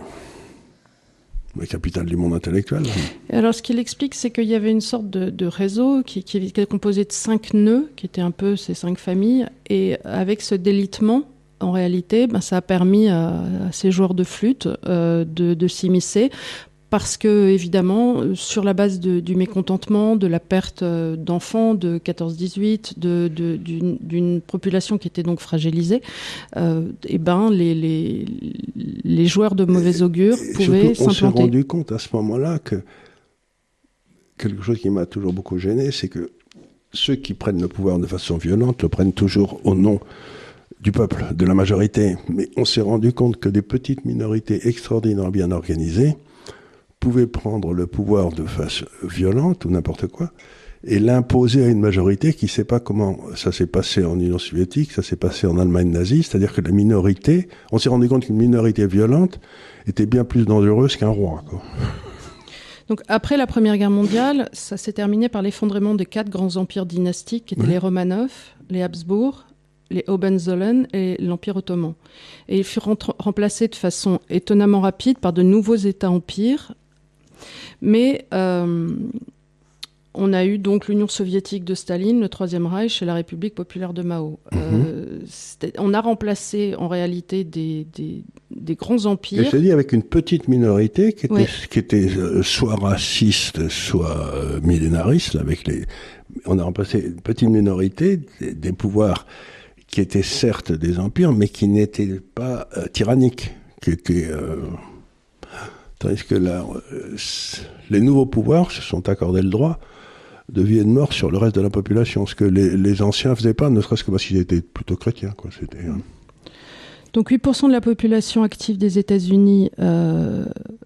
la capitale du monde intellectuel. Alors, ce qu'il explique, c'est qu'il y avait une sorte de, de réseau qui, qui était composé de cinq nœuds, qui étaient un peu ces cinq familles. Et avec ce délitement, en réalité, ben, ça a permis à, à ces joueurs de flûte euh, de, de s'immiscer. Parce que, évidemment, sur la base de, du mécontentement, de la perte d'enfants de quatorze dix-huit, de, de, d'une, d'une population qui était donc fragilisée, euh, et ben, les, les, les joueurs de mauvais augure et, et pouvaient surtout, s'implanter. On s'est rendu compte à ce moment-là que quelque chose qui m'a toujours beaucoup gêné, c'est que ceux qui prennent le pouvoir de façon violente le prennent toujours au nom du peuple, de la majorité. Mais on s'est rendu compte que des petites minorités extraordinairement bien organisées pouvaient prendre le pouvoir de façon violente ou n'importe quoi et l'imposer à une majorité qui ne sait pas comment ça s'est passé en Union soviétique, ça s'est passé en Allemagne nazie, c'est-à-dire que la minorité, on s'est rendu compte qu'une minorité violente était bien plus dangereuse qu'un roi, quoi. Donc après la Première Guerre mondiale, ça s'est terminé par l'effondrement des quatre grands empires dynastiques qui étaient oui. les Romanov, les Habsbourg, les Hohenzollern et l'Empire ottoman. Et ils furent rem- remplacés de façon étonnamment rapide par de nouveaux États-empires. Mais euh, on a eu donc l'Union soviétique de Staline, le Troisième Reich et la République populaire de Mao. Mm-hmm. Euh, on a remplacé en réalité des, des, des grands empires. Et je dis avec une petite minorité qui était, oui. qui était euh, soit raciste, soit euh, millénariste. Avec les, on a remplacé une petite minorité des, des pouvoirs qui étaient certes des empires, mais qui n'étaient pas euh, tyranniques, qui étaient... Euh, Tandis que là, euh, les nouveaux pouvoirs se sont accordés le droit de vie et de mort sur le reste de la population, ce que les, les anciens faisaient pas, ne serait-ce que parce qu'ils étaient plutôt chrétiens, quoi. C'était, hein. Donc huit pour cent de la population active des États-Unis, euh,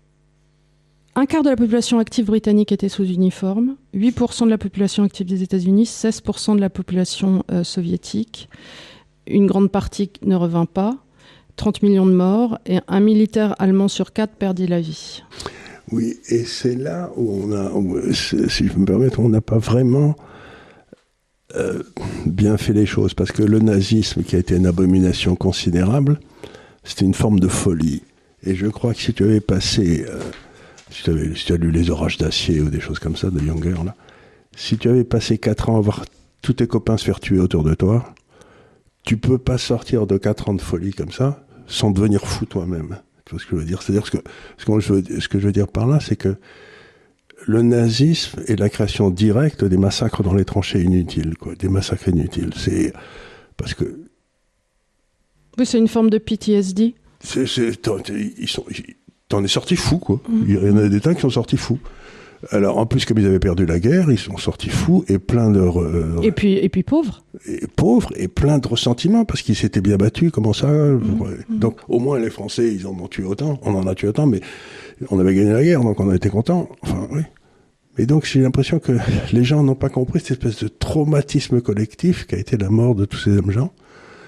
un quart de la population active britannique était sous uniforme, huit pour cent de la population active des États-Unis, seize pour cent de la population euh, soviétique, une grande partie ne revint pas, trente millions de morts, et un militaire allemand sur quatre perdit la vie. Oui, et c'est là où on a, où, si je me permets, on n'a pas vraiment euh, bien fait les choses, parce que le nazisme, qui a été une abomination considérable, c'était une forme de folie. Et je crois que si tu avais passé, euh, si, tu avais, si tu as lu Les Orages d'acier ou des choses comme ça, de Younger, là, si tu avais passé quatre ans à voir tous tes copains se faire tuer autour de toi, tu peux pas sortir de quatre ans de folie comme ça sans devenir fou toi-même. Tu vois ce que je veux dire ? C'est-à-dire ce que, ce que, je veux, ce que je veux dire par là, c'est que le nazisme est la création directe des massacres dans les tranchées inutiles, quoi, des massacres inutiles. C'est parce que oui, c'est une forme de P T S D. C'est, c'est, t'en, ils sont, t'en es sorti fou, quoi. Mmh. Il y en a des tas qui sont sortis fous. Alors, en plus, comme ils avaient perdu la guerre, ils sont sortis fous et plein de... Euh, et puis, et puis pauvres. Et pauvres et plein de ressentiments parce qu'ils s'étaient bien battus, comment ça mmh. ouais. mmh. Donc, au moins, les Français, ils en ont tué autant. On en a tué autant, mais on avait gagné la guerre, donc on a été contents. Enfin, oui. Mais donc, j'ai l'impression que les gens n'ont pas compris cette espèce de traumatisme collectif qui a été la mort de tous ces hommes gens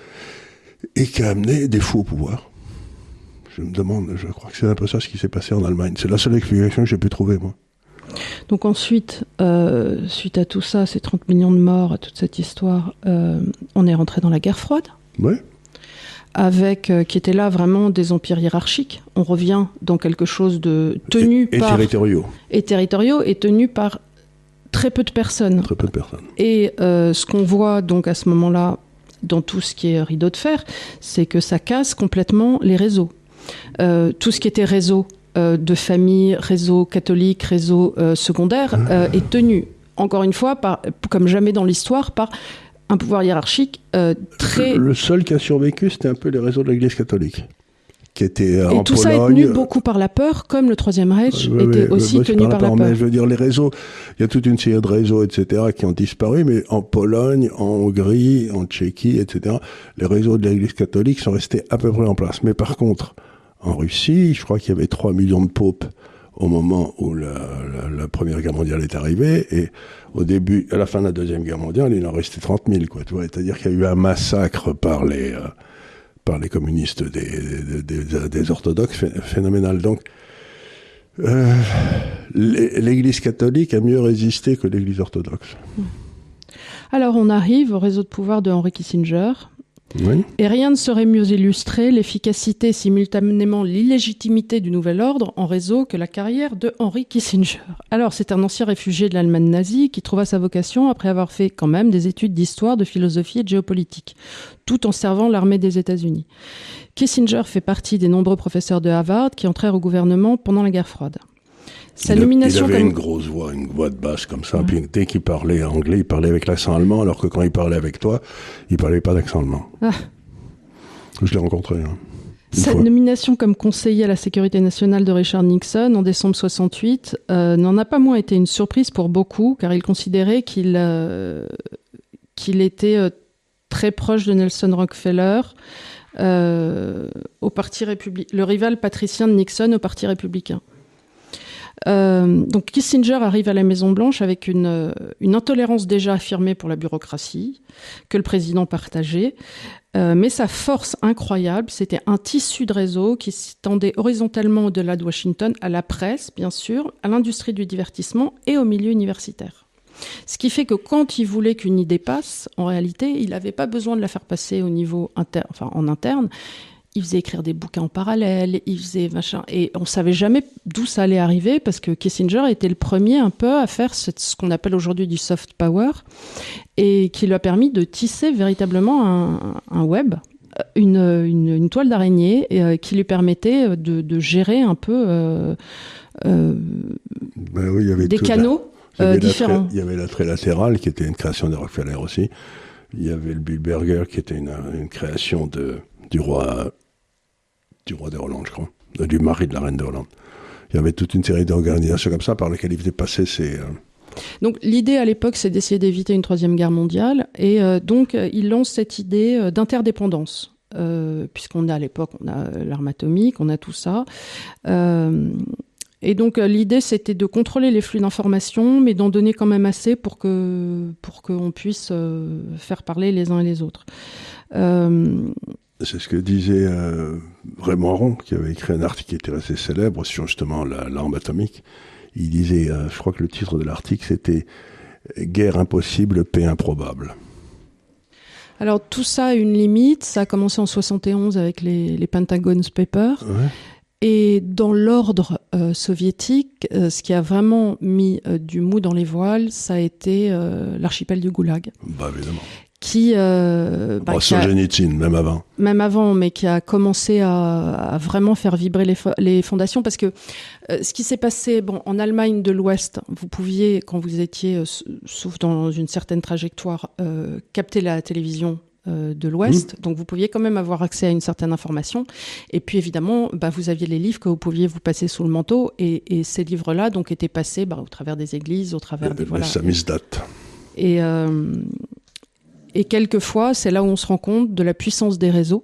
et qui a amené des fous au pouvoir. Je me demande, je crois que c'est un peu ça ce qui s'est passé en Allemagne. C'est la seule explication que j'ai pu trouver, moi. Donc ensuite, euh, suite à tout ça, ces trente millions de morts, à toute cette histoire, euh, on est rentré dans la guerre froide. Oui. Avec, euh, qui était là vraiment des empires hiérarchiques. On revient dans quelque chose de tenu et, et par... Et territoriaux. Et territoriaux, et tenu par très peu de personnes. Très peu de personnes. Et euh, ce qu'on voit donc à ce moment-là, dans tout ce qui est rideau de fer, c'est que ça casse complètement les réseaux. Euh, tout ce qui était réseau euh, de famille, réseau catholique, réseau euh, secondaire, euh, est tenu, encore une fois, par, comme jamais dans l'histoire, par un pouvoir hiérarchique euh, très... Le seul qui a survécu, c'était un peu les réseaux de l'Église catholique, qui était euh, et en tout Pologne. Ça est tenu beaucoup par la peur, comme le Troisième Reich oui, était oui, aussi oui, tenu par, par la peur. Mais je veux dire, les réseaux, il y a toute une série de réseaux, et cetera, qui ont disparu, mais en Pologne, en Hongrie, en Tchéquie, et cetera, les réseaux de l'Église catholique sont restés à peu près en place. Mais par contre, en Russie, je crois qu'il y avait trois millions de popes au moment où la, la, la Première Guerre mondiale est arrivée, et au début, à la fin de la Deuxième Guerre mondiale, il en restait trente mille, quoi. Tu vois, c'est-à-dire qu'il y a eu un massacre par les euh, par les communistes des, des, des, des orthodoxes phénoménal. Donc, euh, l'Église catholique a mieux résisté que l'Église orthodoxe. Alors, on arrive au réseau de pouvoir de Henry Kissinger. Oui. Et rien ne serait mieux illustré l'efficacité et simultanément l'illégitimité du nouvel ordre en réseau que la carrière de Henry Kissinger. Alors, c'est un ancien réfugié de l'Allemagne nazie qui trouva sa vocation après avoir fait quand même des études d'histoire, de philosophie et de géopolitique, tout en servant l'armée des États-Unis. Kissinger fait partie des nombreux professeurs de Harvard qui entrèrent au gouvernement pendant la guerre froide. Sa il, nomination il avait comme... une grosse voix, une voix de basse comme ça. Ouais. Puis dès qu'il parlait anglais, il parlait avec l'accent allemand, alors que quand il parlait avec toi, il parlait pas d'accent allemand. Ah. Je l'ai rencontré. Hein, Sa fois. nomination comme conseiller à la sécurité nationale de Richard Nixon en décembre soixante-huit euh, n'en a pas moins été une surprise pour beaucoup, car il considérait qu'il, euh, qu'il était euh, très proche de Nelson Rockefeller, euh, au parti républi- le rival patricien de Nixon au Parti républicain. Euh, donc Kissinger arrive à la Maison-Blanche avec une, une intolérance déjà affirmée pour la bureaucratie, que le président partageait, euh, mais sa force incroyable, c'était un tissu de réseau qui s'étendait horizontalement au-delà de Washington, à la presse, bien sûr, à l'industrie du divertissement et au milieu universitaire. Ce qui fait que quand il voulait qu'une idée passe, en réalité, il n'avait pas besoin de la faire passer au niveau inter- enfin, en interne. Il faisait écrire des bouquins en parallèle, il faisait machin, et on savait jamais d'où ça allait arriver parce que Kissinger était le premier un peu à faire ce, ce qu'on appelle aujourd'hui du soft power et qui lui a permis de tisser véritablement un, un web, une, une, une toile d'araignée euh, qui lui permettait de, de gérer un peu euh, euh, ben oui, il y avait des canaux la, euh, différents. Il y avait l'attrait latéral qui était une création de Rockefeller aussi. Il y avait le Bilderberger qui était une, une création de, du roi. du roi de Hollande, je crois, du mari de la reine de Hollande. Il y avait toute une série d'organisations comme ça par lesquelles il faisait passer ses, euh, Donc l'idée à l'époque, c'est d'essayer d'éviter une troisième guerre mondiale, et euh, donc euh, il lance cette idée euh, d'interdépendance, euh, puisqu'on a à l'époque, on a l'arme atomique, on a tout ça. Euh, et donc euh, l'idée, c'était de contrôler les flux d'informations, mais d'en donner quand même assez pour que pour qu'on puisse euh, faire parler les uns et les autres. Euh, C'est ce que disait euh, Raymond Aron, qui avait écrit un article qui était assez célèbre sur justement la, l'arme atomique. Il disait, euh, je crois que le titre de l'article, c'était « Guerre impossible, paix improbable ». Alors tout ça a une limite. Ça a commencé en soixante et onze avec les, les Pentagon's Papers. Ouais. Et dans l'ordre euh, soviétique, euh, ce qui a vraiment mis euh, du mou dans les voiles, ça a été euh, l'archipel du Goulag. Bah évidemment. Qui, euh, bah, bon, qui a, Solzhenitsyn, même avant. Même avant, mais qui a commencé à, à vraiment faire vibrer les, fo- les fondations. Parce que euh, ce qui s'est passé, bon, en Allemagne de l'Ouest, vous pouviez, quand vous étiez, euh, sauf dans une certaine trajectoire, euh, capter la télévision euh, de l'Ouest. Mmh. Donc vous pouviez quand même avoir accès à une certaine information. Et puis évidemment, bah, vous aviez les livres que vous pouviez vous passer sous le manteau. Et, et ces livres-là donc, étaient passés bah, au travers des églises, au travers euh, des... Voilà. Ça mise date. Et... Euh, Et quelquefois, c'est là où on se rend compte de la puissance des réseaux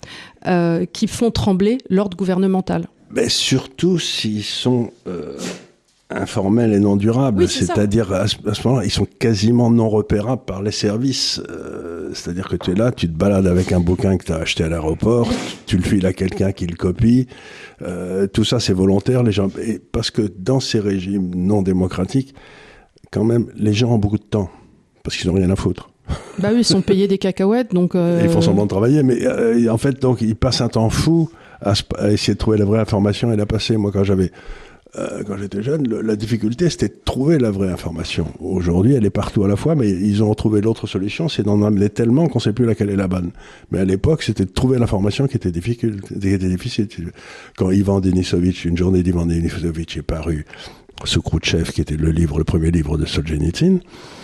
euh, qui font trembler l'ordre gouvernemental. Mais surtout s'ils sont euh, informels et non durables. Oui, c'est c'est-à-dire, à ce, à ce moment-là, ils sont quasiment non repérables par les services. Euh, c'est-à-dire que tu es là, tu te balades avec un bouquin que tu as acheté à l'aéroport, tu le files à quelqu'un qui le copie. Euh, tout ça, c'est volontaire. Les gens, et parce que dans ces régimes non démocratiques, quand même, les gens ont beaucoup de temps. Parce qu'ils n'ont rien à foutre. Bah oui, ils sont payés des cacahuètes, donc... Euh... Ils font semblant de travailler, mais euh, en fait, donc, ils passent un temps fou à, à essayer de trouver la vraie information et la passer. Moi, quand j'avais, euh, quand j'étais jeune, le, la difficulté, c'était de trouver la vraie information. Aujourd'hui, elle est partout à la fois, mais ils ont trouvé l'autre solution, c'est d'en amener tellement qu'on ne sait plus laquelle est la bonne. Mais à l'époque, c'était de trouver l'information qui était difficile. Qui était difficile. Quand Ivan Denisovitch, une journée d'Ivan Denisovitch est paru, ce Khrouchtchev, qui était le livre, le premier livre de Solzhenitsyn,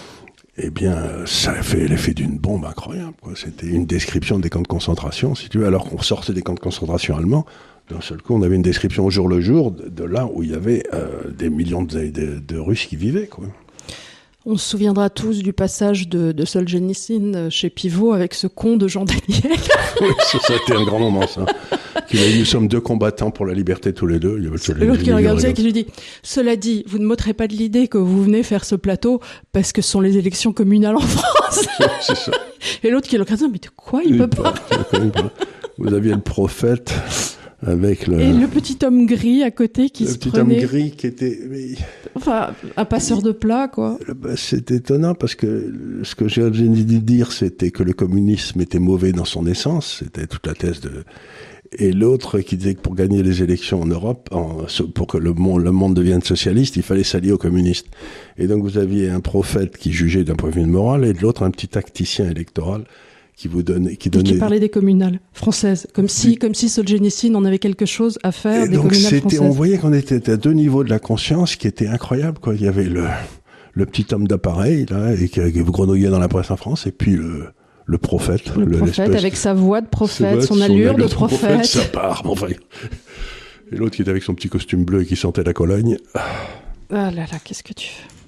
eh bien, ça a fait l'effet d'une bombe incroyable, quoi. C'était une description des camps de concentration, si tu veux, alors qu'on sortait des camps de concentration allemands. D'un seul coup, on avait une description au jour le jour de, de là où il y avait euh, des millions de, de, de Russes qui vivaient, quoi. On se souviendra tous du passage de, de Solzhenitsyn chez Pivot avec ce con de Jean Daniel. Oui, ça, ça a été un grand moment, ça. Qu'il a dit, nous sommes deux combattants pour la liberté tous les deux. Il y avait l'autre qui regarde ça et qui lui dit, cela dit, vous ne m'ôterez pas de l'idée que vous venez faire ce plateau parce que ce sont les élections communales en France. C'est ça. Et l'autre qui le regarde, mais de quoi il, il peut pas, pas. Vous aviez le prophète avec le... Et le petit homme gris à côté qui le se petit prenait... homme gris qui était... Mais... Enfin, un passeur de plat, quoi. C'est étonnant parce que ce que j'ai envie de dire, c'était que le communisme était mauvais dans son essence. C'était toute la thèse de... Et l'autre qui disait que pour gagner les élections en Europe, en, pour que le monde, le monde devienne socialiste, il fallait s'allier aux communistes. Et donc vous aviez un prophète qui jugeait d'un point de vue moral et de l'autre un petit tacticien électoral qui vous donnait, qui donnait... Et qui parlait des communales françaises, comme si, comme si Solzhenitsyn en avait quelque chose à faire et des donc communales c'était, françaises. On voyait qu'on était à deux niveaux de la conscience qui étaient incroyables, quoi. Il y avait le, le petit homme d'appareil, là, et qui, qui grenouillait dans la presse en France, et puis le, le prophète. Le, le prophète avec sa voix de prophète, son, son allure de prophète. prophète. Ça part, enfin. Et l'autre qui était avec son petit costume bleu et qui sentait la Cologne. Ah là là, qu'est-ce que tu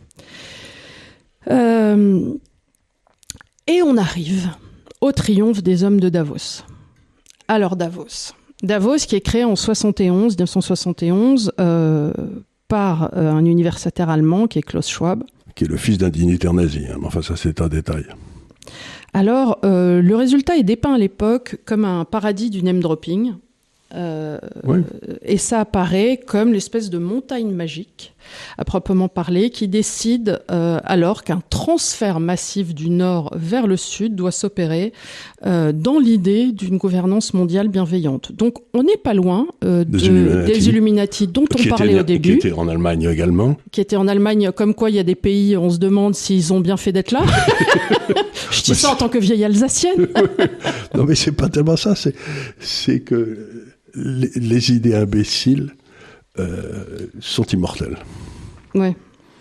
fais euh... Et on arrive au triomphe des hommes de Davos. Alors Davos. Davos qui est créé en soixante et onze, dix-neuf cent soixante et onze euh, par euh, un universitaire allemand qui est Klaus Schwab. Qui est le fils d'un dignitaire nazi, hein. Enfin ça c'est un détail. Alors euh, le résultat est dépeint à l'époque comme un paradis du name dropping. Euh, oui. Et ça apparaît comme l'espèce de montagne magique, à proprement parler, qui décide euh, alors qu'un transfert massif du nord vers le sud doit s'opérer euh, dans l'idée d'une gouvernance mondiale bienveillante. Donc on n'est pas loin euh, de, des, Illuminati. des Illuminati dont qui on parlait était, au début. Qui était en Allemagne également. Qui était en Allemagne, comme quoi il y a des pays, on se demande s'ils ont bien fait d'être là. Je dis ça en tant que vieille Alsacienne. Non mais c'est pas tellement ça, c'est, c'est que... Les, les idées imbéciles euh, sont immortelles. Ouais.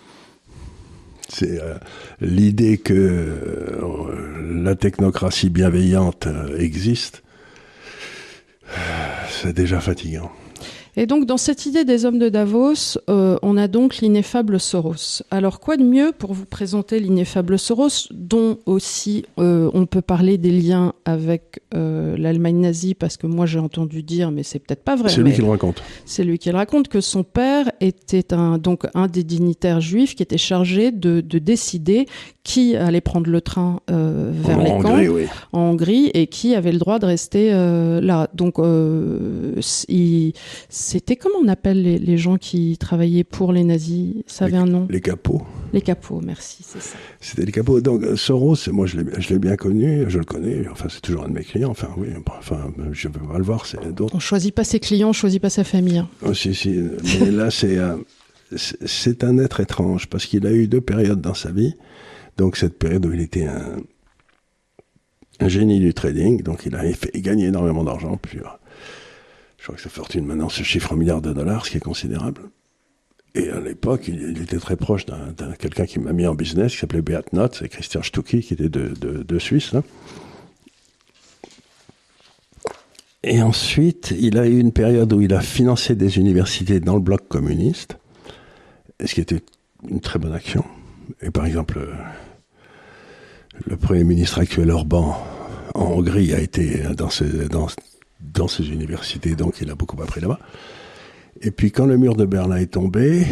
C'est euh, l'idée que euh, la technocratie bienveillante euh, existe, euh, c'est déjà fatigant. Et donc, dans cette idée des hommes de Davos, euh, on a donc l'ineffable Soros. Alors, quoi de mieux pour vous présenter l'ineffable Soros, dont aussi euh, on peut parler des liens avec euh, l'Allemagne nazie, parce que moi j'ai entendu dire, mais c'est peut-être pas vrai. C'est lui qui le raconte. C'est lui qui le raconte, que son père était un, donc un des dignitaires juifs qui était chargé de, de décider qui allait prendre le train euh, vers en les Hongrie, camps oui. en Hongrie et qui avait le droit de rester euh, là. Donc, euh, il, c'était comment on appelle les, les gens qui travaillaient pour les nazis? Ça avait les, un nom. Les capots. Les capots, merci, c'est ça. C'était les capots. Donc Soros, moi je l'ai, je l'ai bien connu, je le connais. Enfin, c'est toujours un de mes clients. Enfin, oui. Enfin, je ne veux pas le voir. C'est d'autres. On choisit pas ses clients, on choisit pas sa famille. Hein. Oh, si, si. Mais là, c'est, euh, c'est un être étrange parce qu'il a eu deux périodes dans sa vie. Donc cette période où il était un, un génie du trading, donc il a fait, il gagnait énormément d'argent, puis euh, je crois que sa fortune maintenant se chiffre en milliards de dollars, ce qui est considérable. Et à l'époque, il, il était très proche d'un, d'un quelqu'un qui m'a mis en business, qui s'appelait Beat Knott, c'est Christian Stucki, qui était de, de, de Suisse. Là. Et ensuite, il a eu une période où il a financé des universités dans le bloc communiste, ce qui était une très bonne action. Et par exemple, le Premier ministre actuel Orban en Hongrie a été dans ces, dans, dans ces universités, donc il a beaucoup appris là-bas. Et puis quand le mur de Berlin est tombé,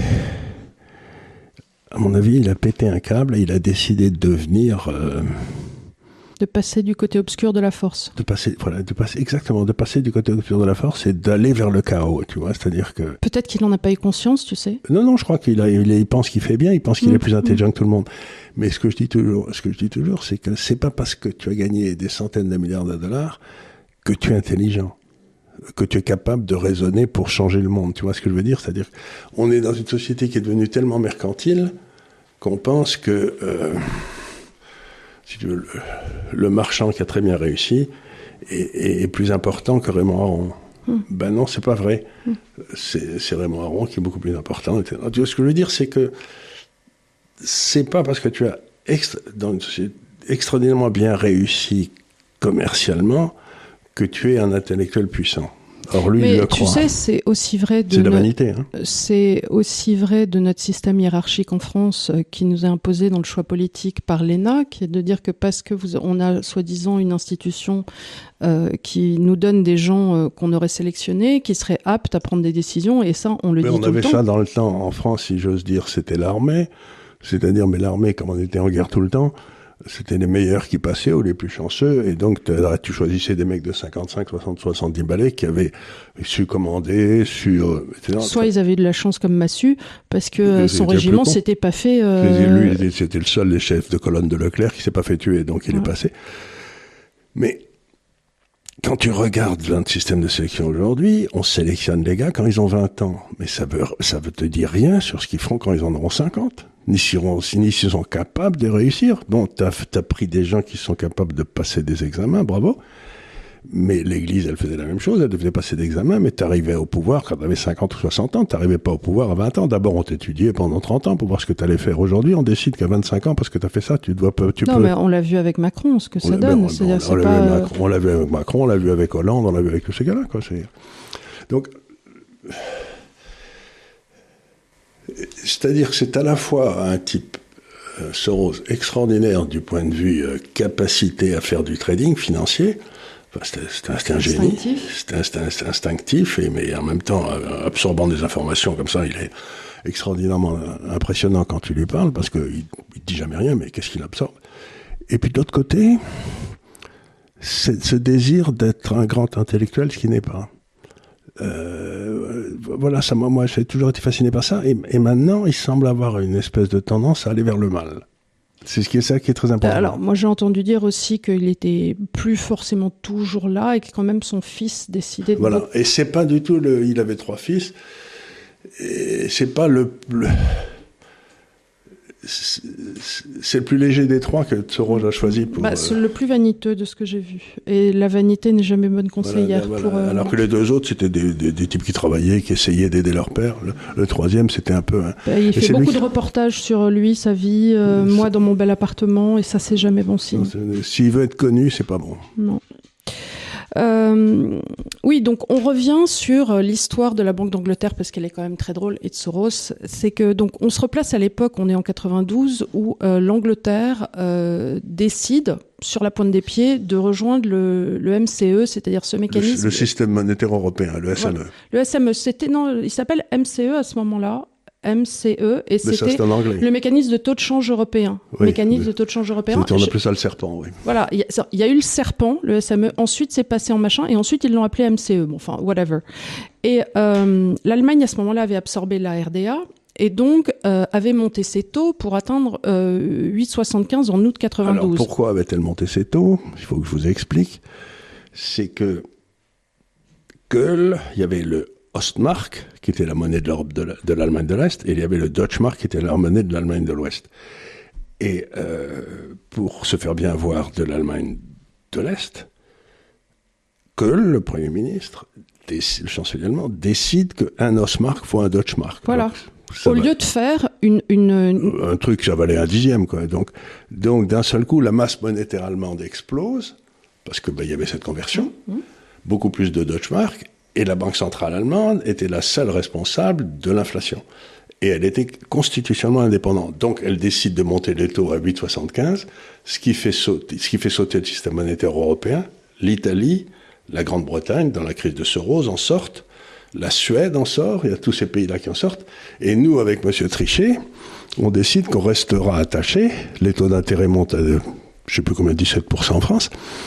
à mon avis, il a pété un câble et il a décidé de devenir... Euh, de passer du côté obscur de la force. De passer, voilà, de passer, exactement, de passer du côté obscur de la force et d'aller vers le chaos, tu vois, c'est-à-dire que... Peut-être qu'il n'en a pas eu conscience, tu sais. Non, non, je crois qu'il a, il, il pense qu'il fait bien, il pense qu'il mmh, est plus intelligent mmh. que tout le monde. Mais ce que je dis toujours, ce que je dis toujours, c'est que c'est pas parce que tu as gagné des centaines de milliards de dollars que tu es intelligent, que tu es capable de raisonner pour changer le monde, tu vois ce que je veux dire? C'est-à-dire qu'on est dans une société qui est devenue tellement mercantile qu'on pense que... Euh, si tu veux, le, le marchand qui a très bien réussi est, est, est plus important que Raymond Aron. Mmh. Ben non, c'est pas vrai. Mmh. C'est, c'est Raymond Aron qui est beaucoup plus important. Tu vois, ce que je veux dire, c'est que c'est pas parce que tu as extra, dans une société extraordinairement bien réussi commercialement que tu es un intellectuel puissant. Or, lui, mais il le tu croit. sais, c'est aussi vrai de c'est de la no- vanité. Hein. C'est aussi vrai de notre système hiérarchique en France euh, qui nous est imposé dans le choix politique par l'E N A, qui est de dire que parce que vous, on a soi-disant une institution euh, qui nous donne des gens euh, qu'on aurait sélectionnés, qui seraient aptes à prendre des décisions, et ça, on le mais dit on tout le temps. avait ça dans le temps en France, si j'ose dire, c'était l'armée. C'est-à-dire, mais l'armée, comme on était en guerre tout le temps, c'était les meilleurs qui passaient ou les plus chanceux, et donc tu choisissais des mecs de cinquante-cinq, soixante, soixante-dix balais qui avaient su commander, su... Euh, et cetera. Soit ils avaient eu de la chance comme Massu, parce que Ils son étaient régiment plus cons. s'était pas fait... Euh... Lui, c'était le seul des chefs de colonne de Leclerc qui s'est pas fait tuer, donc il ouais. est passé. Mais quand tu regardes le système de sélection aujourd'hui, on sélectionne les gars quand ils ont vingt ans, mais ça veut, ça veut te dire rien sur ce qu'ils feront quand ils en auront cinquante. Ni s'ils ni s'ils sont capables de réussir. Bon, t'as, t'as pris des gens qui sont capables de passer des examens, bravo. Mais l'Église, elle faisait la même chose, elle devait passer des examens, mais t'arrivais au pouvoir quand t'avais cinquante ou soixante ans, t'arrivais pas au pouvoir à vingt ans. D'abord, on t'étudiait pendant trente ans pour voir ce que t'allais faire. Aujourd'hui, on décide qu'à vingt-cinq ans, parce que t'as fait ça, tu dois pas, tu non, peux... mais on l'a vu avec Macron, ce que ça on donne. On, C'est-à-dire, on, c'est on, l'a pas... vu avec Macron, on l'a vu avec Macron, on l'a vu avec Hollande, on l'a vu avec tous ces gars-là, quoi. C'est... Donc, c'est-à-dire que c'est à la fois un type, euh, Soros, extraordinaire du point de vue euh, capacité à faire du trading financier. Enfin, c'était, c'était, c'était un génie. C'était, c'était, c'était instinctif, et, mais en même temps, euh, absorbant des informations comme ça, il est extraordinairement impressionnant quand tu lui parles, parce qu'il ne dit jamais rien, mais qu'est-ce qu'il absorbe. Et puis de l'autre côté, c'est ce désir d'être un grand intellectuel, ce qui n'est pas. Euh, voilà, ça, moi, moi, j'ai toujours été fasciné par ça, et, et maintenant, il semble avoir une espèce de tendance à aller vers le mal. C'est ce qui est ça qui est très important. Alors, moi, j'ai entendu dire aussi qu'il était plus forcément toujours là, et que quand même son fils décidait de... Voilà, et c'est pas du tout le... Il avait trois fils, et c'est pas le... le... C'est, c'est le plus léger des trois que Soros a choisi pour... Bah, c'est euh... le plus vaniteux de ce que j'ai vu. Et la vanité n'est jamais bonne conseillère. Voilà, pour, voilà. euh... Alors que les deux autres, c'était des, des, des types qui travaillaient, qui essayaient d'aider leur père. Le, le troisième, c'était un peu... Hein. Bah, il fait beaucoup de reportages sur lui, sa vie, euh, moi dans mon bel appartement, et ça, c'est jamais bon signe. Non, s'il veut être connu, c'est pas bon. Non. Euh, oui, donc on revient sur l'histoire de la Banque d'Angleterre parce qu'elle est quand même très drôle et de Soros. C'est que donc on se replace à l'époque, on est en quatre-vingt-douze, où euh, l'Angleterre euh, décide sur la pointe des pieds de rejoindre le, le M C E, c'est-à-dire ce mécanisme. Le, le système monétaire européen, le S M E. Voilà. Le S M E, c'était non, il s'appelle M C E à ce moment-là. M C E, et mais c'était le mécanisme de taux de change européen. Oui, mécanisme de taux de change européen. On appelait ça le serpent, oui. Voilà, il y, y a eu le serpent, le S M E, ensuite c'est passé en machin, et ensuite ils l'ont appelé M C E, bon, enfin, whatever. Et euh, l'Allemagne, à ce moment-là, avait absorbé la R D A, et donc euh, avait monté ses taux pour atteindre euh, huit virgule soixante-quinze en août quatre-vingt-douze. Alors, pourquoi avait-elle monté ses taux ? Il faut que je vous explique. C'est que, que il y avait le Ostmark, qui était la monnaie de, l'Europe de, la, de l'Allemagne de l'Est, et il y avait le Deutschmark, qui était la monnaie de l'Allemagne de l'Ouest. Et euh, pour se faire bien voir de l'Allemagne de l'Est, que le Premier ministre, le chancelier allemand, décide qu'un Ostmark faut un Deutschmark. Voilà. Donc, au lieu de faire une, une, une... un truc, ça valait un dixième, quoi. Donc, donc d'un seul coup, la masse monétaire allemande explose, parce que ben, y avait cette conversion, mmh. beaucoup plus de Deutschmark, et la Banque centrale allemande était la seule responsable de l'inflation. Et elle était constitutionnellement indépendante. Donc, elle décide de monter les taux à huit virgule soixante-quinze, ce qui fait sauter, ce qui fait sauter le système monétaire européen. L'Italie, la Grande-Bretagne, dans la crise de Soros, en sortent. La Suède en sort. Il y a tous ces pays-là qui en sortent. Et nous, avec M. Trichet, on décide qu'on restera attaché. Les taux d'intérêt montent à, je ne sais plus combien, dix-sept pour cent en France.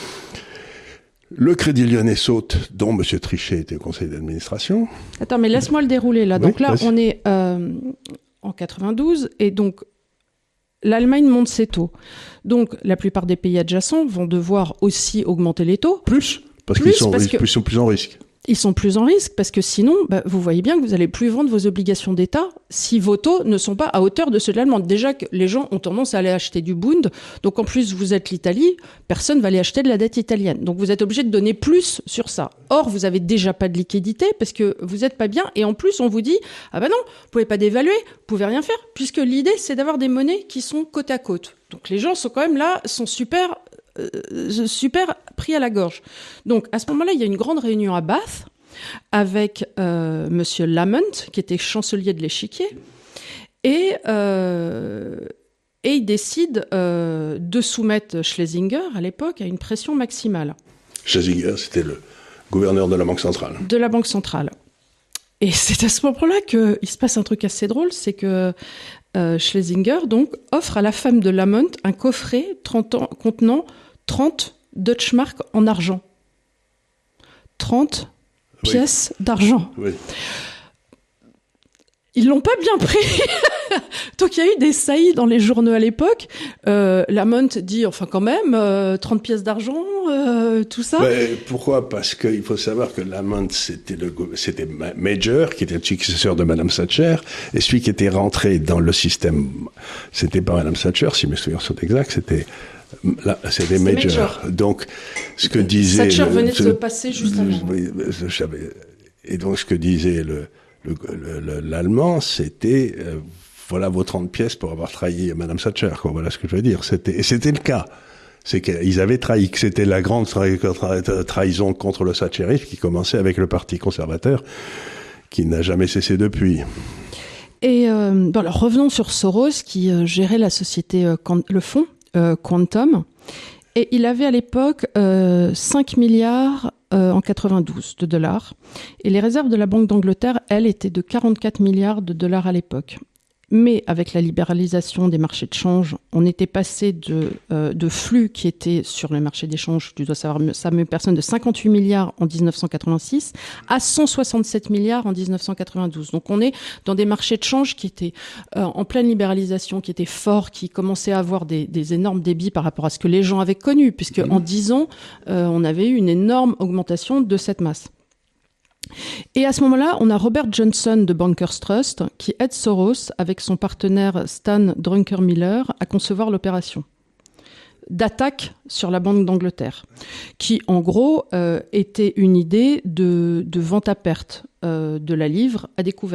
Le Crédit Lyonnais saute, dont M. Trichet était au conseil d'administration. Attends, mais laisse-moi le dérouler, là. Oui, donc là, vas-y. on est euh, en quatre-vingt-douze, et donc l'Allemagne monte ses taux. Donc, la plupart des pays adjacents vont devoir aussi augmenter les taux. Plus, parce Plus, qu'ils sont, parce ils que- sont plus en risque. Ils sont plus en risque parce que sinon, bah, vous voyez bien que vous allez plus vendre vos obligations d'État si vos taux ne sont pas à hauteur de ceux de l'Allemagne. Déjà que les gens ont tendance à aller acheter du Bund, donc en plus vous êtes l'Italie, personne va aller acheter de la dette italienne. Donc vous êtes obligé de donner plus sur ça. Or, vous avez déjà pas de liquidité parce que vous n'êtes pas bien, et en plus on vous dit ah ben non, vous pouvez pas dévaluer, vous pouvez rien faire, puisque l'idée c'est d'avoir des monnaies qui sont côte à côte. Donc les gens sont quand même là, sont super, euh, super pris à la gorge. Donc à ce moment-là, il y a une grande réunion à Bath avec euh, Monsieur Lamont, qui était chancelier de l'Échiquier, et, euh, et il décide euh, de soumettre Schlesinger, à l'époque, à une pression maximale. Schlesinger, c'était le gouverneur de la Banque centrale. De la Banque centrale. Et c'est à ce moment-là qu'il se passe un truc assez drôle, c'est que euh, Schlesinger donc, offre à la femme de Lamont un coffret trente ans, contenant trente Deutschmark en argent. trente Oui. pièces d'argent. Oui. Ils l'ont pas bien pris. Donc il y a eu des saillies dans les journaux à l'époque. Euh, Lamont dit, enfin quand même, euh, trente pièces d'argent, euh, tout ça. Ben, pourquoi ? Parce qu'il faut savoir que Lamont, c'était, le, c'était Major, qui était le successeur de Madame Thatcher, et celui qui était rentré dans le système, c'était pas Madame Thatcher, si mes souvenirs sont exacts, c'était... Là, c'était Major. Major. Donc, ce que disait... Thatcher le- venait de ce- se passer juste avant. Oui, je savais. Et donc, ce que disait le, le, le- le- l'Allemand, c'était, euh, voilà vos trente pièces pour avoir trahi Madame Thatcher, quoi. Voilà ce que je veux dire. C'était, et c'était le cas. C'est qu'ils avaient trahi, que c'était la grande tra- tra- trahison contre le thatcherisme qui commençait avec le Parti conservateur, qui n'a jamais cessé depuis. Et euh, bon, alors revenons sur Soros, qui euh, gérait la société, euh, Quan- le fonds euh, Quantum. Et il avait à l'époque euh, cinq milliards euh, en quatre-vingt-douze de dollars. Et les réserves de la Banque d'Angleterre, elles, étaient de quarante-quatre milliards de dollars à l'époque. Mais avec la libéralisation des marchés de change, on était passé de, euh, de flux qui étaient sur les marchés d'échange, tu dois savoir ça, mais personne, de cinquante-huit milliards en dix-neuf cent quatre-vingt-six à cent soixante-sept milliards en dix-neuf cent quatre-vingt-douze. Donc on est dans des marchés de change qui étaient euh, en pleine libéralisation, qui étaient forts, qui commençaient à avoir des, des énormes débits par rapport à ce que les gens avaient connu, puisque mmh. en dix ans, euh, on avait eu une énorme augmentation de cette masse. Et à ce moment-là, on a Robert Johnson de Bankers Trust qui aide Soros avec son partenaire Stan Druckenmiller à concevoir l'opération d'attaque sur la Banque d'Angleterre, qui en gros euh, était une idée de, de vente à perte euh, de la livre à découvert.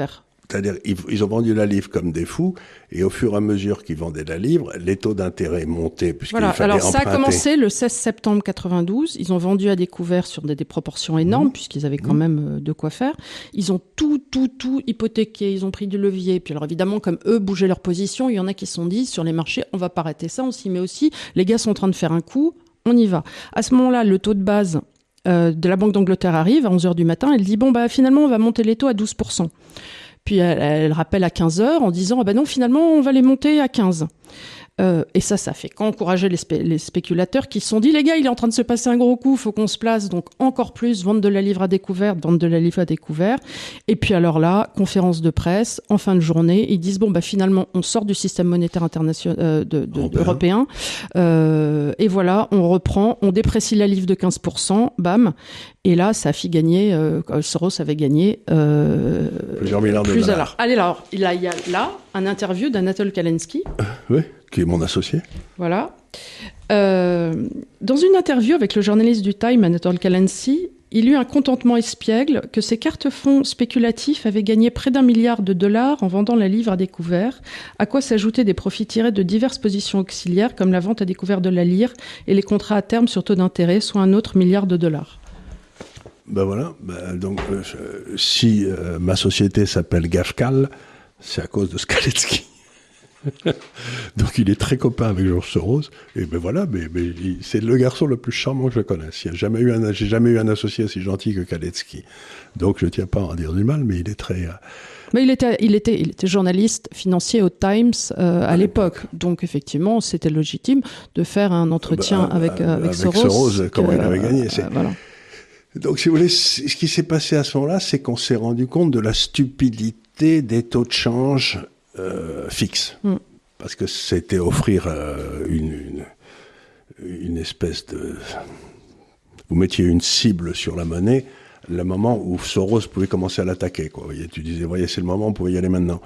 C'est-à-dire, ils, ils ont vendu la livre comme des fous, et au fur et à mesure qu'ils vendaient la livre, les taux d'intérêt montaient, puisqu'il voilà. fallait Alors, emprunter. ça a commencé le seize septembre quatre-vingt-douze. Ils ont vendu à découvert sur des, des proportions énormes, mmh. puisqu'ils avaient quand mmh. même de quoi faire. Ils ont tout, tout, tout hypothéqué. Ils ont pris du levier. Puis alors, évidemment, comme eux bougeaient leur position, il y en a qui se sont dit, sur les marchés, on va pas arrêter ça, on s'y met aussi. Les gars sont en train de faire un coup, on y va. À ce moment-là, le taux de base euh, de la Banque d'Angleterre arrive à onze heures du matin. Elle dit, bon, bah, finalement, on va monter les taux à douze pour cent. Puis elle, elle rappelle à quinze heures en disant ah ben non, finalement on va les monter à quinze. Euh, et ça, ça fait qu'encourager les, spé- les spéculateurs qui se sont dit les gars, il est en train de se passer un gros coup, faut qu'on se place, donc encore plus, vendre de la livre à découvert, vendre de la livre à découvert. Et puis alors là, conférence de presse, en fin de journée, ils disent bon bah finalement on sort du système monétaire international euh, de, de, européen, européen euh, et voilà, on reprend, on déprécie la livre de quinze pour cent, bam. Et là, ça a fait gagner, euh, Soros avait gagné euh, plusieurs milliards de plus dollars. Alors, allez, alors, il y a, il y a là un interview d'Anatole Kalensky. Euh, oui, qui est mon associé. Voilà. Euh, dans une interview avec le journaliste du Time, Anatole Kalensky, il eut un contentement espiègle que ses cartes-fonds spéculatifs avaient gagné près d'un milliard de dollars en vendant la livre à découvert, à quoi s'ajoutaient des profits tirés de diverses positions auxiliaires comme la vente à découvert de la lire et les contrats à terme sur taux d'intérêt, soit un autre milliard de dollars. Ben voilà, ben donc euh, si euh, ma société s'appelle Gafcal, c'est à cause de Skaletsky. Donc il est très copain avec George Soros, et ben voilà, mais, mais il, c'est le garçon le plus charmant que je connaisse. Il y a jamais eu un, j'ai jamais eu un associé aussi gentil que Kaletsky. Donc je tiens pas à en dire du mal, mais il est très... Euh... Mais il était, il était, il était journaliste financier au Times euh, à, à l'époque. l'époque. Donc effectivement, c'était légitime de faire un entretien bah, avec, euh, avec, avec Soros. Avec Soros, comment euh, il avait gagné. C'est... Euh, voilà. Donc, si vous voulez, ce qui s'est passé à ce moment-là, c'est qu'on s'est rendu compte de la stupidité des taux de change euh, fixes. Mm. Parce que c'était offrir euh, une, une, une espèce de... Vous mettiez une cible sur la monnaie, le moment où Soros pouvait commencer à l'attaquer, quoi. Vous voyez, tu disais, voyez, c'est le moment, on pouvait y aller maintenant.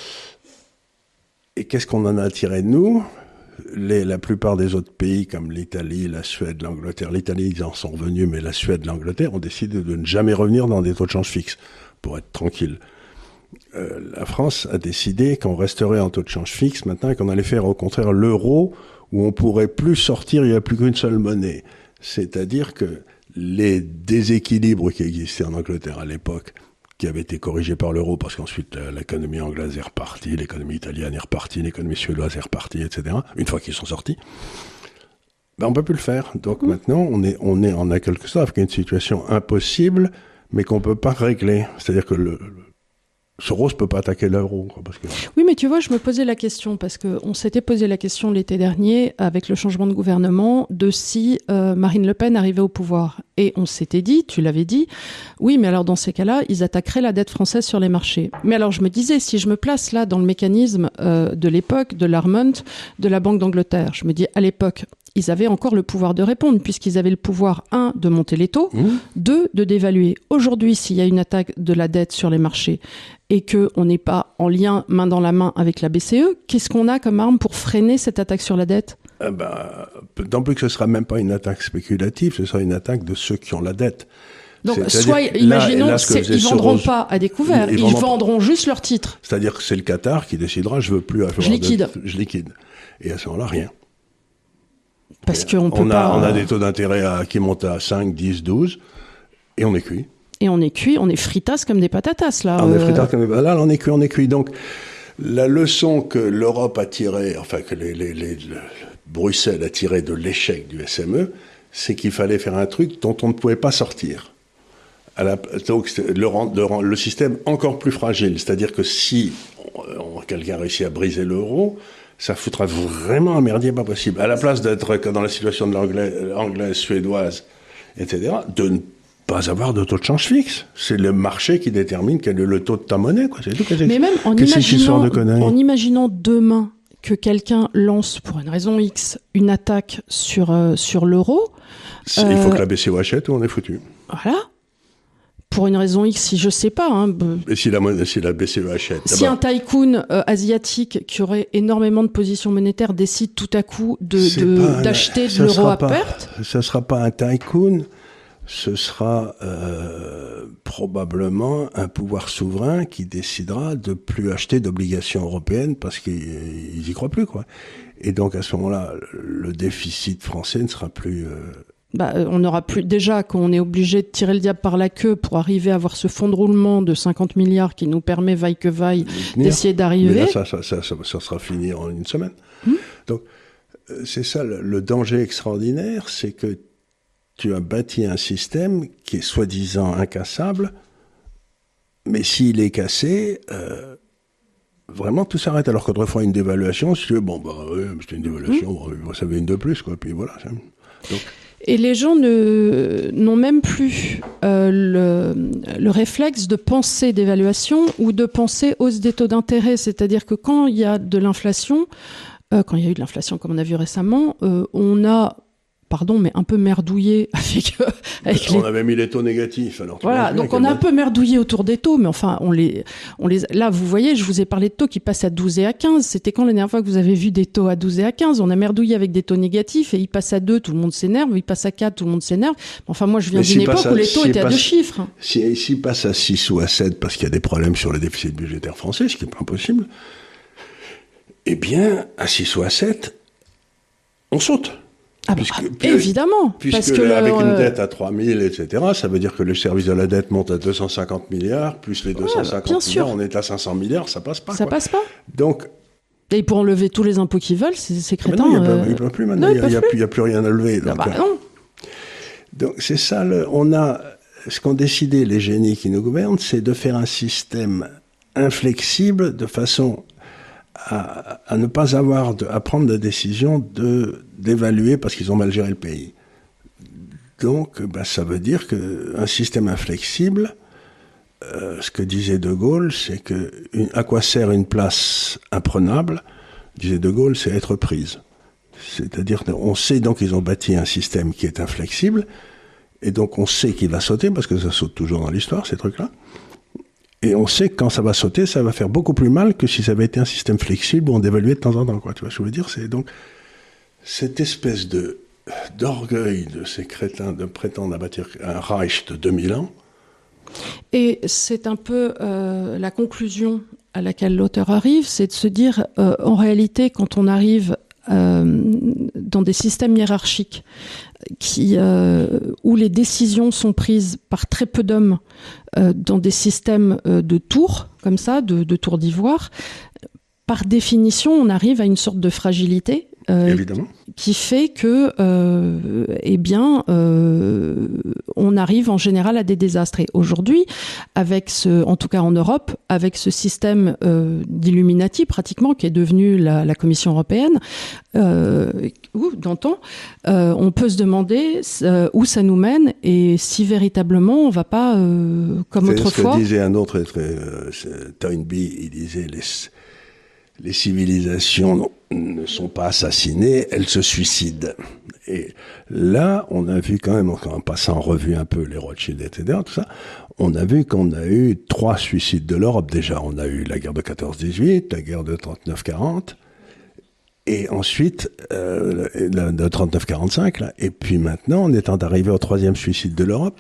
Et qu'est-ce qu'on en a tiré de nous ? Les, la plupart des autres pays, comme l'Italie, la Suède, l'Angleterre, l'Italie, ils en sont revenus, mais la Suède, l'Angleterre ont décidé de ne jamais revenir dans des taux de change fixes, pour être tranquille. Euh, la France a décidé qu'on resterait en taux de change fixe maintenant et qu'on allait faire au contraire l'euro, où on pourrait plus sortir, il n'y a plus qu'une seule monnaie. C'est-à-dire que les déséquilibres qui existaient en Angleterre à l'époque, qui avait été corrigé par l'euro, parce qu'ensuite l'économie anglaise est repartie, l'économie italienne est repartie, l'économie suédoise est repartie, et cetera. Une fois qu'ils sont sortis, ben on peut plus le faire. Donc mmh. maintenant, on est, on est en quelque sorte avec une situation impossible, mais qu'on peut pas régler. C'est-à-dire que le, Soros peut pas attaquer l'euro. Parce que... Oui, mais tu vois, je me posais la question, parce qu'on s'était posé la question l'été dernier, avec le changement de gouvernement, de si euh, Marine Le Pen arrivait au pouvoir. Et on s'était dit, tu l'avais dit, oui, mais alors dans ces cas-là, ils attaqueraient la dette française sur les marchés. Mais alors je me disais, si je me place là dans le mécanisme euh, de l'époque, de l'Armont, de la Banque d'Angleterre, je me dis, à l'époque, ils avaient encore le pouvoir de répondre, puisqu'ils avaient le pouvoir, un, de monter les taux, mmh. deux, de dévaluer. Aujourd'hui, s'il y a une attaque de la dette sur les marchés et qu'on n'est pas en lien main dans la main avec la B C E, qu'est-ce qu'on a comme arme pour freiner cette attaque sur la dette ? Eh ben, d'autant plus que ce ne sera même pas une attaque spéculative, ce sera une attaque de ceux qui ont la dette. Donc, c'est-à-dire, soit, imaginons, là, là, ils ne vendront Soros, pas à découvert, ils, ils, ils vendront pas. Juste leurs titres. C'est-à-dire que c'est le Qatar qui décidera, je veux plus avoir je liquide. De, je liquide. Et à ce moment-là, rien. Parce qu'on peut on a, pas... On a des taux d'intérêt à, qui montent à cinq, dix, douze, et on est cuit. Et on est cuit, on est fritas comme des patatas, là. On euh... est fritas comme des patatas, là, on est cuit, on est cuit. Donc, la leçon que l'Europe a tirée, enfin, que les, les, les, le, Bruxelles a tiré de l'échec du S M E, c'est qu'il fallait faire un truc dont on ne pouvait pas sortir. À la, donc, le, le, le système encore plus fragile. C'est-à-dire que si on, on, quelqu'un réussit à briser l'euro, ça foutra vraiment un merdier pas possible. À la place d'être dans la situation de l'anglais, anglaise, suédoise, et cetera, de ne pas avoir de taux de change fixe. C'est le marché qui détermine quel est le taux de ta monnaie, quoi. C'est tout. Mais même en imaginant, en imaginant demain que quelqu'un lance, pour une raison X, une attaque sur, euh, sur l'euro... Euh, il faut que la B C E achète ou on est foutu. Voilà. Pour une raison X, si je sais pas. Hein, Et si la, si la B C E achète. Si un tycoon euh, asiatique qui aurait énormément de positions monétaires décide tout à coup de, de, un, d'acheter de l'euro à pas, perte... Ça ne sera pas un tycoon. ce sera euh, probablement un pouvoir souverain qui décidera de plus acheter d'obligations européennes parce qu'ils y croient plus, quoi. Et donc à ce moment-là, le déficit français ne sera plus... Euh... Bah, on n'aura plus, déjà qu'on est obligé de tirer le diable par la queue pour arriver à avoir ce fonds de roulement de cinquante milliards qui nous permet, vaille que vaille, d'essayer d'arriver. Mais là, ça, ça, ça, ça, ça sera fini en une semaine. Mmh. Donc, c'est ça, le, le danger extraordinaire, c'est que tu as bâti un système qui est soi-disant incassable, mais s'il est cassé, euh, vraiment tout s'arrête. Alors qu'autrefois, une dévaluation, si tu veux, bon, bah, ouais, c'est une dévaluation, mmh. bon, ça fait une de plus, quoi, puis voilà. Donc, et les gens ne, n'ont même plus euh, le, le réflexe de penser d'évaluation ou de penser hausse des taux d'intérêt. C'est-à-dire que quand il y a de l'inflation, euh, quand il y a eu de l'inflation comme on a vu récemment, euh, on a, pardon, mais un peu merdouillé avec... Euh, avec on les... avait mis les taux négatifs. Alors voilà, donc on a un peu merdouillé autour des taux, mais enfin, on les, on les... Là, vous voyez, je vous ai parlé de taux qui passent à douze et à quinze. C'était quand la dernière fois que vous avez vu des taux à douze et à quinze? On a merdouillé avec des taux négatifs et ils passent à deux, tout le monde s'énerve. Ils passent à quatre, tout le monde s'énerve. Enfin, moi, je viens d'une époque à, où les taux si étaient passe, à deux chiffres. Si, s'ils passent à six ou à sept parce qu'il y a des problèmes sur le déficit budgétaire français, ce qui n'est pas impossible, eh bien, à six ou à sept, on saute. Ah bah, puisque, puis, évidemment. Puisque parce que le, avec euh... une dette à trois mille, et cetera, ça veut dire que le service de la dette monte à deux cent cinquante milliards, plus les deux cent cinquante ouais, milliards, on est à cinq cents milliards, ça passe pas. Ça quoi. passe pas. Donc, et ils pourront lever tous les impôts qu'ils veulent, c'est, c'est crétin. Mais non, euh... ils ne peuvent plus maintenant, il n'y a, a, a plus rien à lever. Non, donc, bah, non. donc c'est ça, le, on a, ce qu'ont décidé les génies qui nous gouvernent, c'est de faire un système inflexible de façon à, à ne pas avoir de, à prendre la décision de, d'évaluer parce qu'ils ont mal géré le pays. Donc, bah, ça veut dire qu'un système inflexible, euh, ce que disait De Gaulle, c'est que une, à quoi sert une place imprenable, disait De Gaulle, c'est être prise. C'est-à-dire qu'on sait donc qu'ils ont bâti un système qui est inflexible, et donc on sait qu'il va sauter, parce que ça saute toujours dans l'histoire, ces trucs-là. Et on sait que quand ça va sauter, ça va faire beaucoup plus mal que si ça avait été un système flexible où on dévaluait de temps en temps, quoi. Tu vois ce que je veux dire? C'est donc cette espèce de d'orgueil de ces crétins de prétendre bâtir un Reich de deux mille ans. Et c'est un peu euh, la conclusion à laquelle l'auteur arrive, c'est de se dire, euh, en réalité, quand on arrive euh, dans des systèmes hiérarchiques qui, euh, où les décisions sont prises par très peu d'hommes, euh, dans des systèmes euh, de tours, comme ça, de, de tours d'ivoire, par définition, on arrive à une sorte de fragilité euh, Évidemment. qui fait que, euh, eh bien, euh, on arrive en général à des désastres. Et aujourd'hui, avec ce, en tout cas en Europe, avec ce système euh, d'Illuminati pratiquement qui est devenu la, la Commission européenne, euh, ou Danton, euh, on peut se demander euh, où ça nous mène et si véritablement on va pas, euh, comme C'est autrefois. Ce que disait un autre, euh, Toynbee, il disait les les civilisations ne sont pas assassinées, elles se suicident. Et là, on a vu quand même, en passant en revue un peu les Rothschild, et cetera, tout ça, on a vu qu'on a eu trois suicides de l'Europe déjà. On a eu la guerre de quatorze dix-huit, la guerre de trente-neuf quarante, et ensuite euh, la de trente-neuf quarante-cinq, là. Et puis maintenant, on est en arrivé au troisième suicide de l'Europe.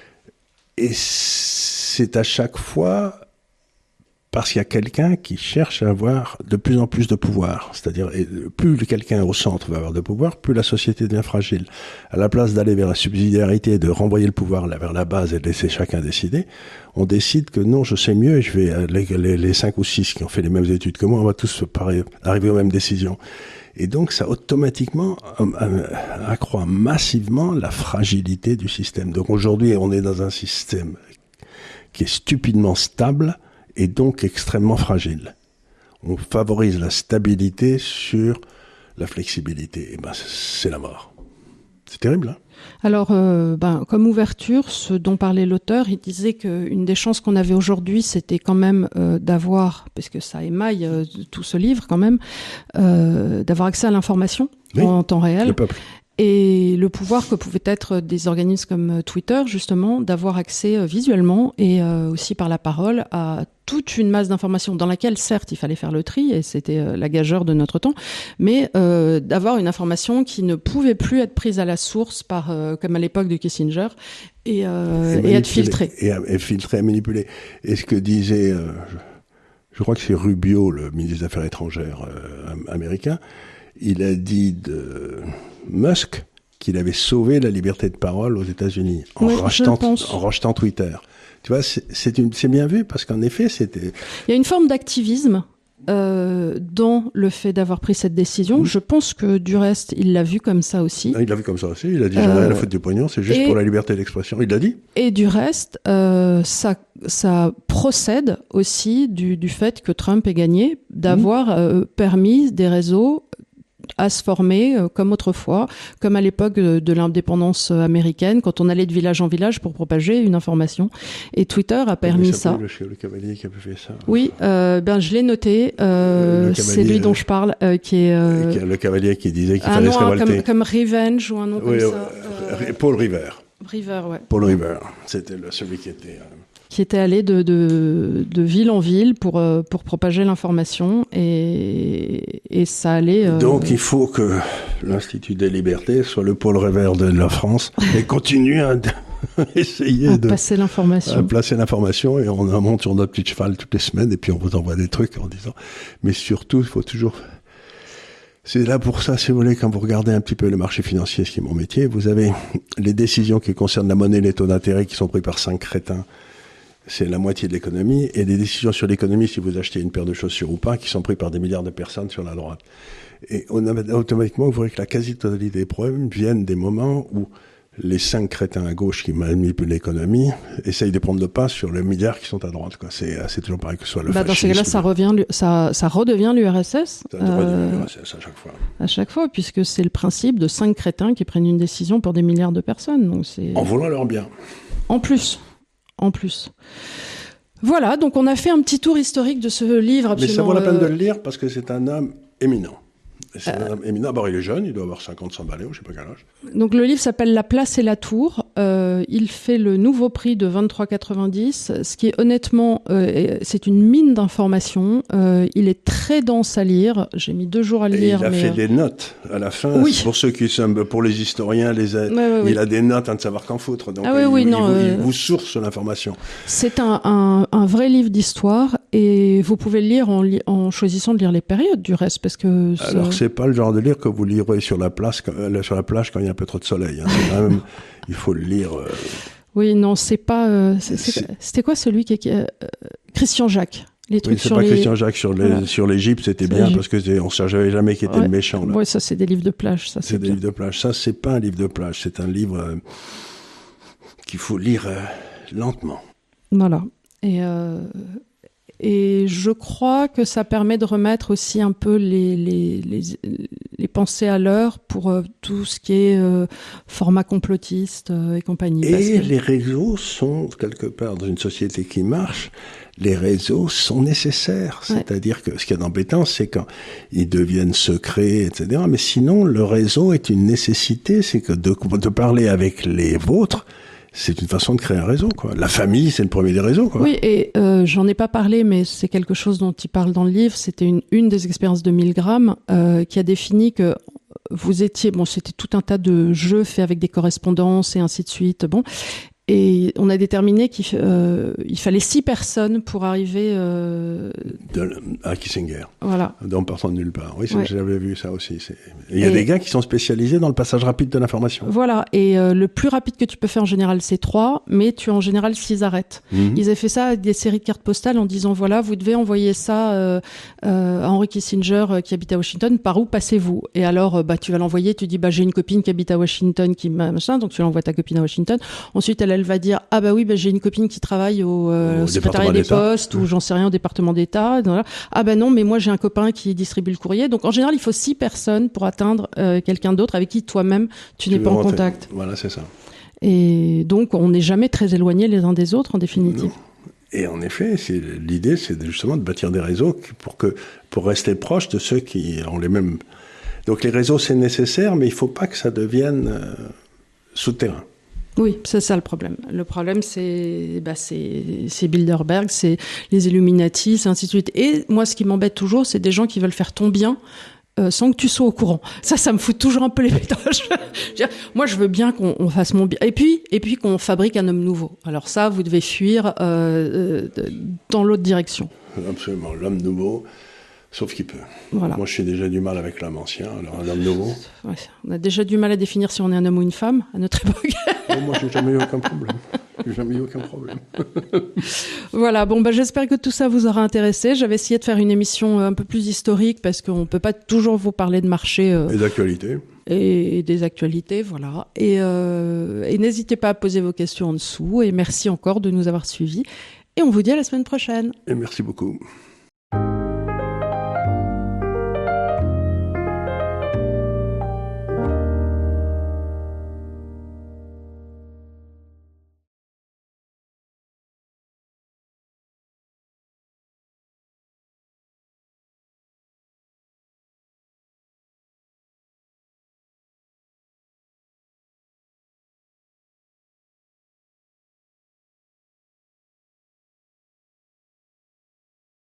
Et c'est à chaque fois parce qu'il y a quelqu'un qui cherche à avoir de plus en plus de pouvoir. C'est-à-dire, plus quelqu'un au centre va avoir de pouvoir, plus la société devient fragile. À la place d'aller vers la subsidiarité et de renvoyer le pouvoir là, vers la base et de laisser chacun décider, on décide que non, je sais mieux et je vais, les, les, les cinq ou six qui ont fait les mêmes études que moi, on va tous pareil, arriver aux mêmes décisions. Et donc, ça automatiquement euh, accroît massivement la fragilité du système. Donc aujourd'hui, on est dans un système qui est stupidement stable, et donc extrêmement fragile. On favorise la stabilité sur la flexibilité. Et ben, c'est la mort. C'est terrible, hein? Alors, euh, ben, comme ouverture, ce dont parlait l'auteur, il disait qu'une des chances qu'on avait aujourd'hui, c'était quand même euh, d'avoir, parce que ça émaille euh, tout ce livre quand même, euh, d'avoir accès à l'information oui, en temps réel. Le peuple. et le pouvoir que pouvaient être des organismes comme Twitter, justement, d'avoir accès euh, visuellement et euh, aussi par la parole à toute une masse d'informations dans laquelle, certes, il fallait faire le tri, et c'était euh, la gageure de notre temps, mais euh, d'avoir une information qui ne pouvait plus être prise à la source, par, euh, comme à l'époque de Kissinger, et, euh, et, et être filtrée. Et, et filtrée, et manipulée. Et ce que disait, euh, je, je crois que c'est Rubio, le ministre des Affaires étrangères euh, américain, il a dit de Musk qu'il avait sauvé la liberté de parole aux États-Unis en, oui, rachetant, en rachetant Twitter. Tu vois, c'est, c'est, une, c'est bien vu parce qu'en effet, c'était... Il y a une forme d'activisme euh, dans le fait d'avoir pris cette décision. Mmh. Je pense que du reste, il l'a vu comme ça aussi. Il l'a vu comme ça aussi. Il a dit j'en ai rien à foutre du pognon, c'est juste et, pour la liberté d'expression. Il l'a dit. Et du reste, euh, ça, ça procède aussi du, du fait que Trump ait gagné, d'avoir mmh. euh, permis des réseaux à se former euh, comme autrefois, comme à l'époque de, de l'indépendance américaine, quand on allait de village en village pour propager une information. Et Twitter a permis ça. Le, le cavalier qui a fait ça. Oui, euh, ben je l'ai noté. Euh, c'est lui dont je parle, euh, qui est euh, le cavalier qui disait qu'il fallait se révolter. Comme, comme Revenge ou un nom oui, comme euh, ça. Euh, Paul River. River, ouais. Paul River, c'était le, celui qui était. Euh, qui était allé de, de, de ville en ville pour, pour propager l'information, et, et ça allait... Euh... Donc il faut que l'Institut des libertés soit le pôle Revers de la France et continue à essayer à de... passer l'information. À placer l'information, et on monte sur notre petit cheval toutes les semaines, et puis on vous envoie des trucs en disant... Mais surtout, il faut toujours... C'est là pour ça, si vous voulez, quand vous regardez un petit peu le marché financier, ce qui est mon métier, vous avez les décisions qui concernent la monnaie, les taux d'intérêt qui sont pris par cinq crétins. C'est la moitié de l'économie, et des décisions sur l'économie, si vous achetez une paire de chaussures ou pas, qui sont prises par des milliards de personnes sur la droite. Et on a, automatiquement, vous voyez que la quasi-totalité des problèmes viennent des moments où les cinq crétins à gauche qui manipulent l'économie essayent de prendre le pas sur les milliards qui sont à droite, quoi. C'est, c'est toujours pareil que ce soit le bah fascisme. Dans ces cas-là, ça, revient, ça, ça redevient l'U R S S. Ça redevient euh, l'U R S S à chaque fois. À chaque fois, puisque c'est le principe de cinq crétins qui prennent une décision pour des milliards de personnes. Donc c'est... En voulant leur bien. En plus. En plus. Voilà, donc on a fait un petit tour historique de ce livre absolument... Mais ça vaut la peine euh... de le lire parce que c'est un homme éminent. C'est euh... un homme éminent. D'abord, il est jeune, il doit avoir cinquante, cent balais, ou je ne sais pas quel âge. Donc le livre s'appelle La place et la tour. Euh, il fait le nouveau prix de vingt-trois quatre-vingt-dix, ce qui est honnêtement, euh, c'est une mine d'informations. Euh, il est très dense à lire. J'ai mis deux jours à le et lire. Il a mais... fait des notes à la fin. Oui. Pour ceux qui sont, pour les historiens, les, ouais, ouais, il oui. a des notes à ne savoir qu'en foutre. Donc ah, oui, il, oui, il, non, il, euh... il vous source l'information. C'est un, un, un vrai livre d'histoire, et vous pouvez le lire en, li- en choisissant de lire les périodes du reste, parce que. Ça... Alors c'est pas le genre de livre que vous lirez sur la place, euh, sur la plage quand il y a un peu trop de soleil. Hein. C'est quand même, il faut le lire. Euh... Oui, non, c'est pas. Euh, c'est, c'est, c'était quoi celui qui est euh, Christian Jacques. Les trucs oui, c'est sur pas les... Christian Jacques sur, les, voilà. sur l'Égypte, c'était c'est bien l'Égypte. Parce que c'est, on ne savait jamais qui était ouais. le méchant. Là. Oui, ça c'est des livres de plage. Ça, c'est c'est des bien. livres de plage. Ça, c'est pas un livre de plage, c'est un livre euh, qu'il faut lire euh, lentement. Voilà. Et euh, et je crois que ça permet de remettre aussi un peu les les les, les pensées à l'heure pour euh, tout ce qui est euh, format complotiste euh, et compagnie. Et parce que... les réseaux sont quelque part dans une société qui marche. Les réseaux sont nécessaires. Ouais. C'est-à-dire que ce qui est embêtant, c'est quand ils deviennent secrets, et cetera. Mais sinon, le réseau est une nécessité. C'est que de, de parler avec les vôtres, c'est une façon de créer un réseau, quoi. La famille, c'est le premier des réseaux, quoi. Oui, et euh, j'en ai pas parlé, mais c'est quelque chose dont il parle dans le livre. C'était une, une des expériences de Milgram euh, qui a défini que vous étiez... Bon, c'était tout un tas de jeux faits avec des correspondances et ainsi de suite. Bon... Et on a déterminé qu'il euh, il fallait six personnes pour arriver... Euh... De, à Kissinger. Voilà. En partant de nulle part. Oui, ouais. J'avais vu ça aussi. C'est... Il y a et... des gars qui sont spécialisés dans le passage rapide de l'information. Voilà. Et euh, le plus rapide que tu peux faire en général, c'est trois, mais tu as en général six arrêtes. Mm-hmm. Ils avaient fait ça avec des séries de cartes postales en disant, voilà, vous devez envoyer ça euh, euh, à Henry Kissinger euh, qui habite à Washington. Par où passez-vous? Et alors, euh, bah, tu vas l'envoyer, tu dis, bah, j'ai une copine qui habite à Washington, qui machin, donc tu l'envoies ta copine à Washington. Ensuite, elle, elle va dire, ah bah oui, bah, j'ai une copine qui travaille au, euh, au secrétariat des postes, ou j'en sais rien, au département d'État. Voilà. Ah bah non, mais moi j'ai un copain qui distribue le courrier. Donc en général, il faut six personnes pour atteindre euh, quelqu'un d'autre avec qui toi-même tu, tu n'es pas en contact. Voilà, c'est ça. Et donc on n'est jamais très éloignés les uns des autres en définitive. Non. Et en effet, c'est, l'idée, c'est justement de bâtir des réseaux pour que, pour rester proche de ceux qui ont les mêmes. Donc les réseaux, c'est nécessaire, mais il ne faut pas que ça devienne euh, souterrain. Oui, c'est ça le problème. Le problème, c'est, bah, c'est, c'est Bilderberg, c'est les Illuminati, c'est ainsi de suite. Et moi, ce qui m'embête toujours, c'est des gens qui veulent faire ton bien euh, sans que tu sois au courant. Ça, ça me fout toujours un peu les pétoches. Moi, je veux bien qu'on on fasse mon bien. Et puis, et puis qu'on fabrique un homme nouveau. Alors ça, vous devez fuir euh, euh, dans l'autre direction. Absolument, l'homme nouveau, sauf qu'il peut. Voilà. Moi, je suis déjà du mal avec l'homme ancien, alors un homme nouveau. Ouais, on a déjà du mal à définir si on est un homme ou une femme à notre époque. Oh, moi, j'ai jamais eu aucun problème. J'ai jamais eu aucun problème. Voilà, bon, bah, j'espère que tout ça vous aura intéressé. J'avais essayé de faire une émission un peu plus historique parce qu'on peut pas toujours vous parler de marché. Euh, et d'actualité. Et des actualités, voilà. Et, euh, et n'hésitez pas à poser vos questions en dessous. Et merci encore de nous avoir suivis. Et on vous dit à la semaine prochaine. Et merci beaucoup.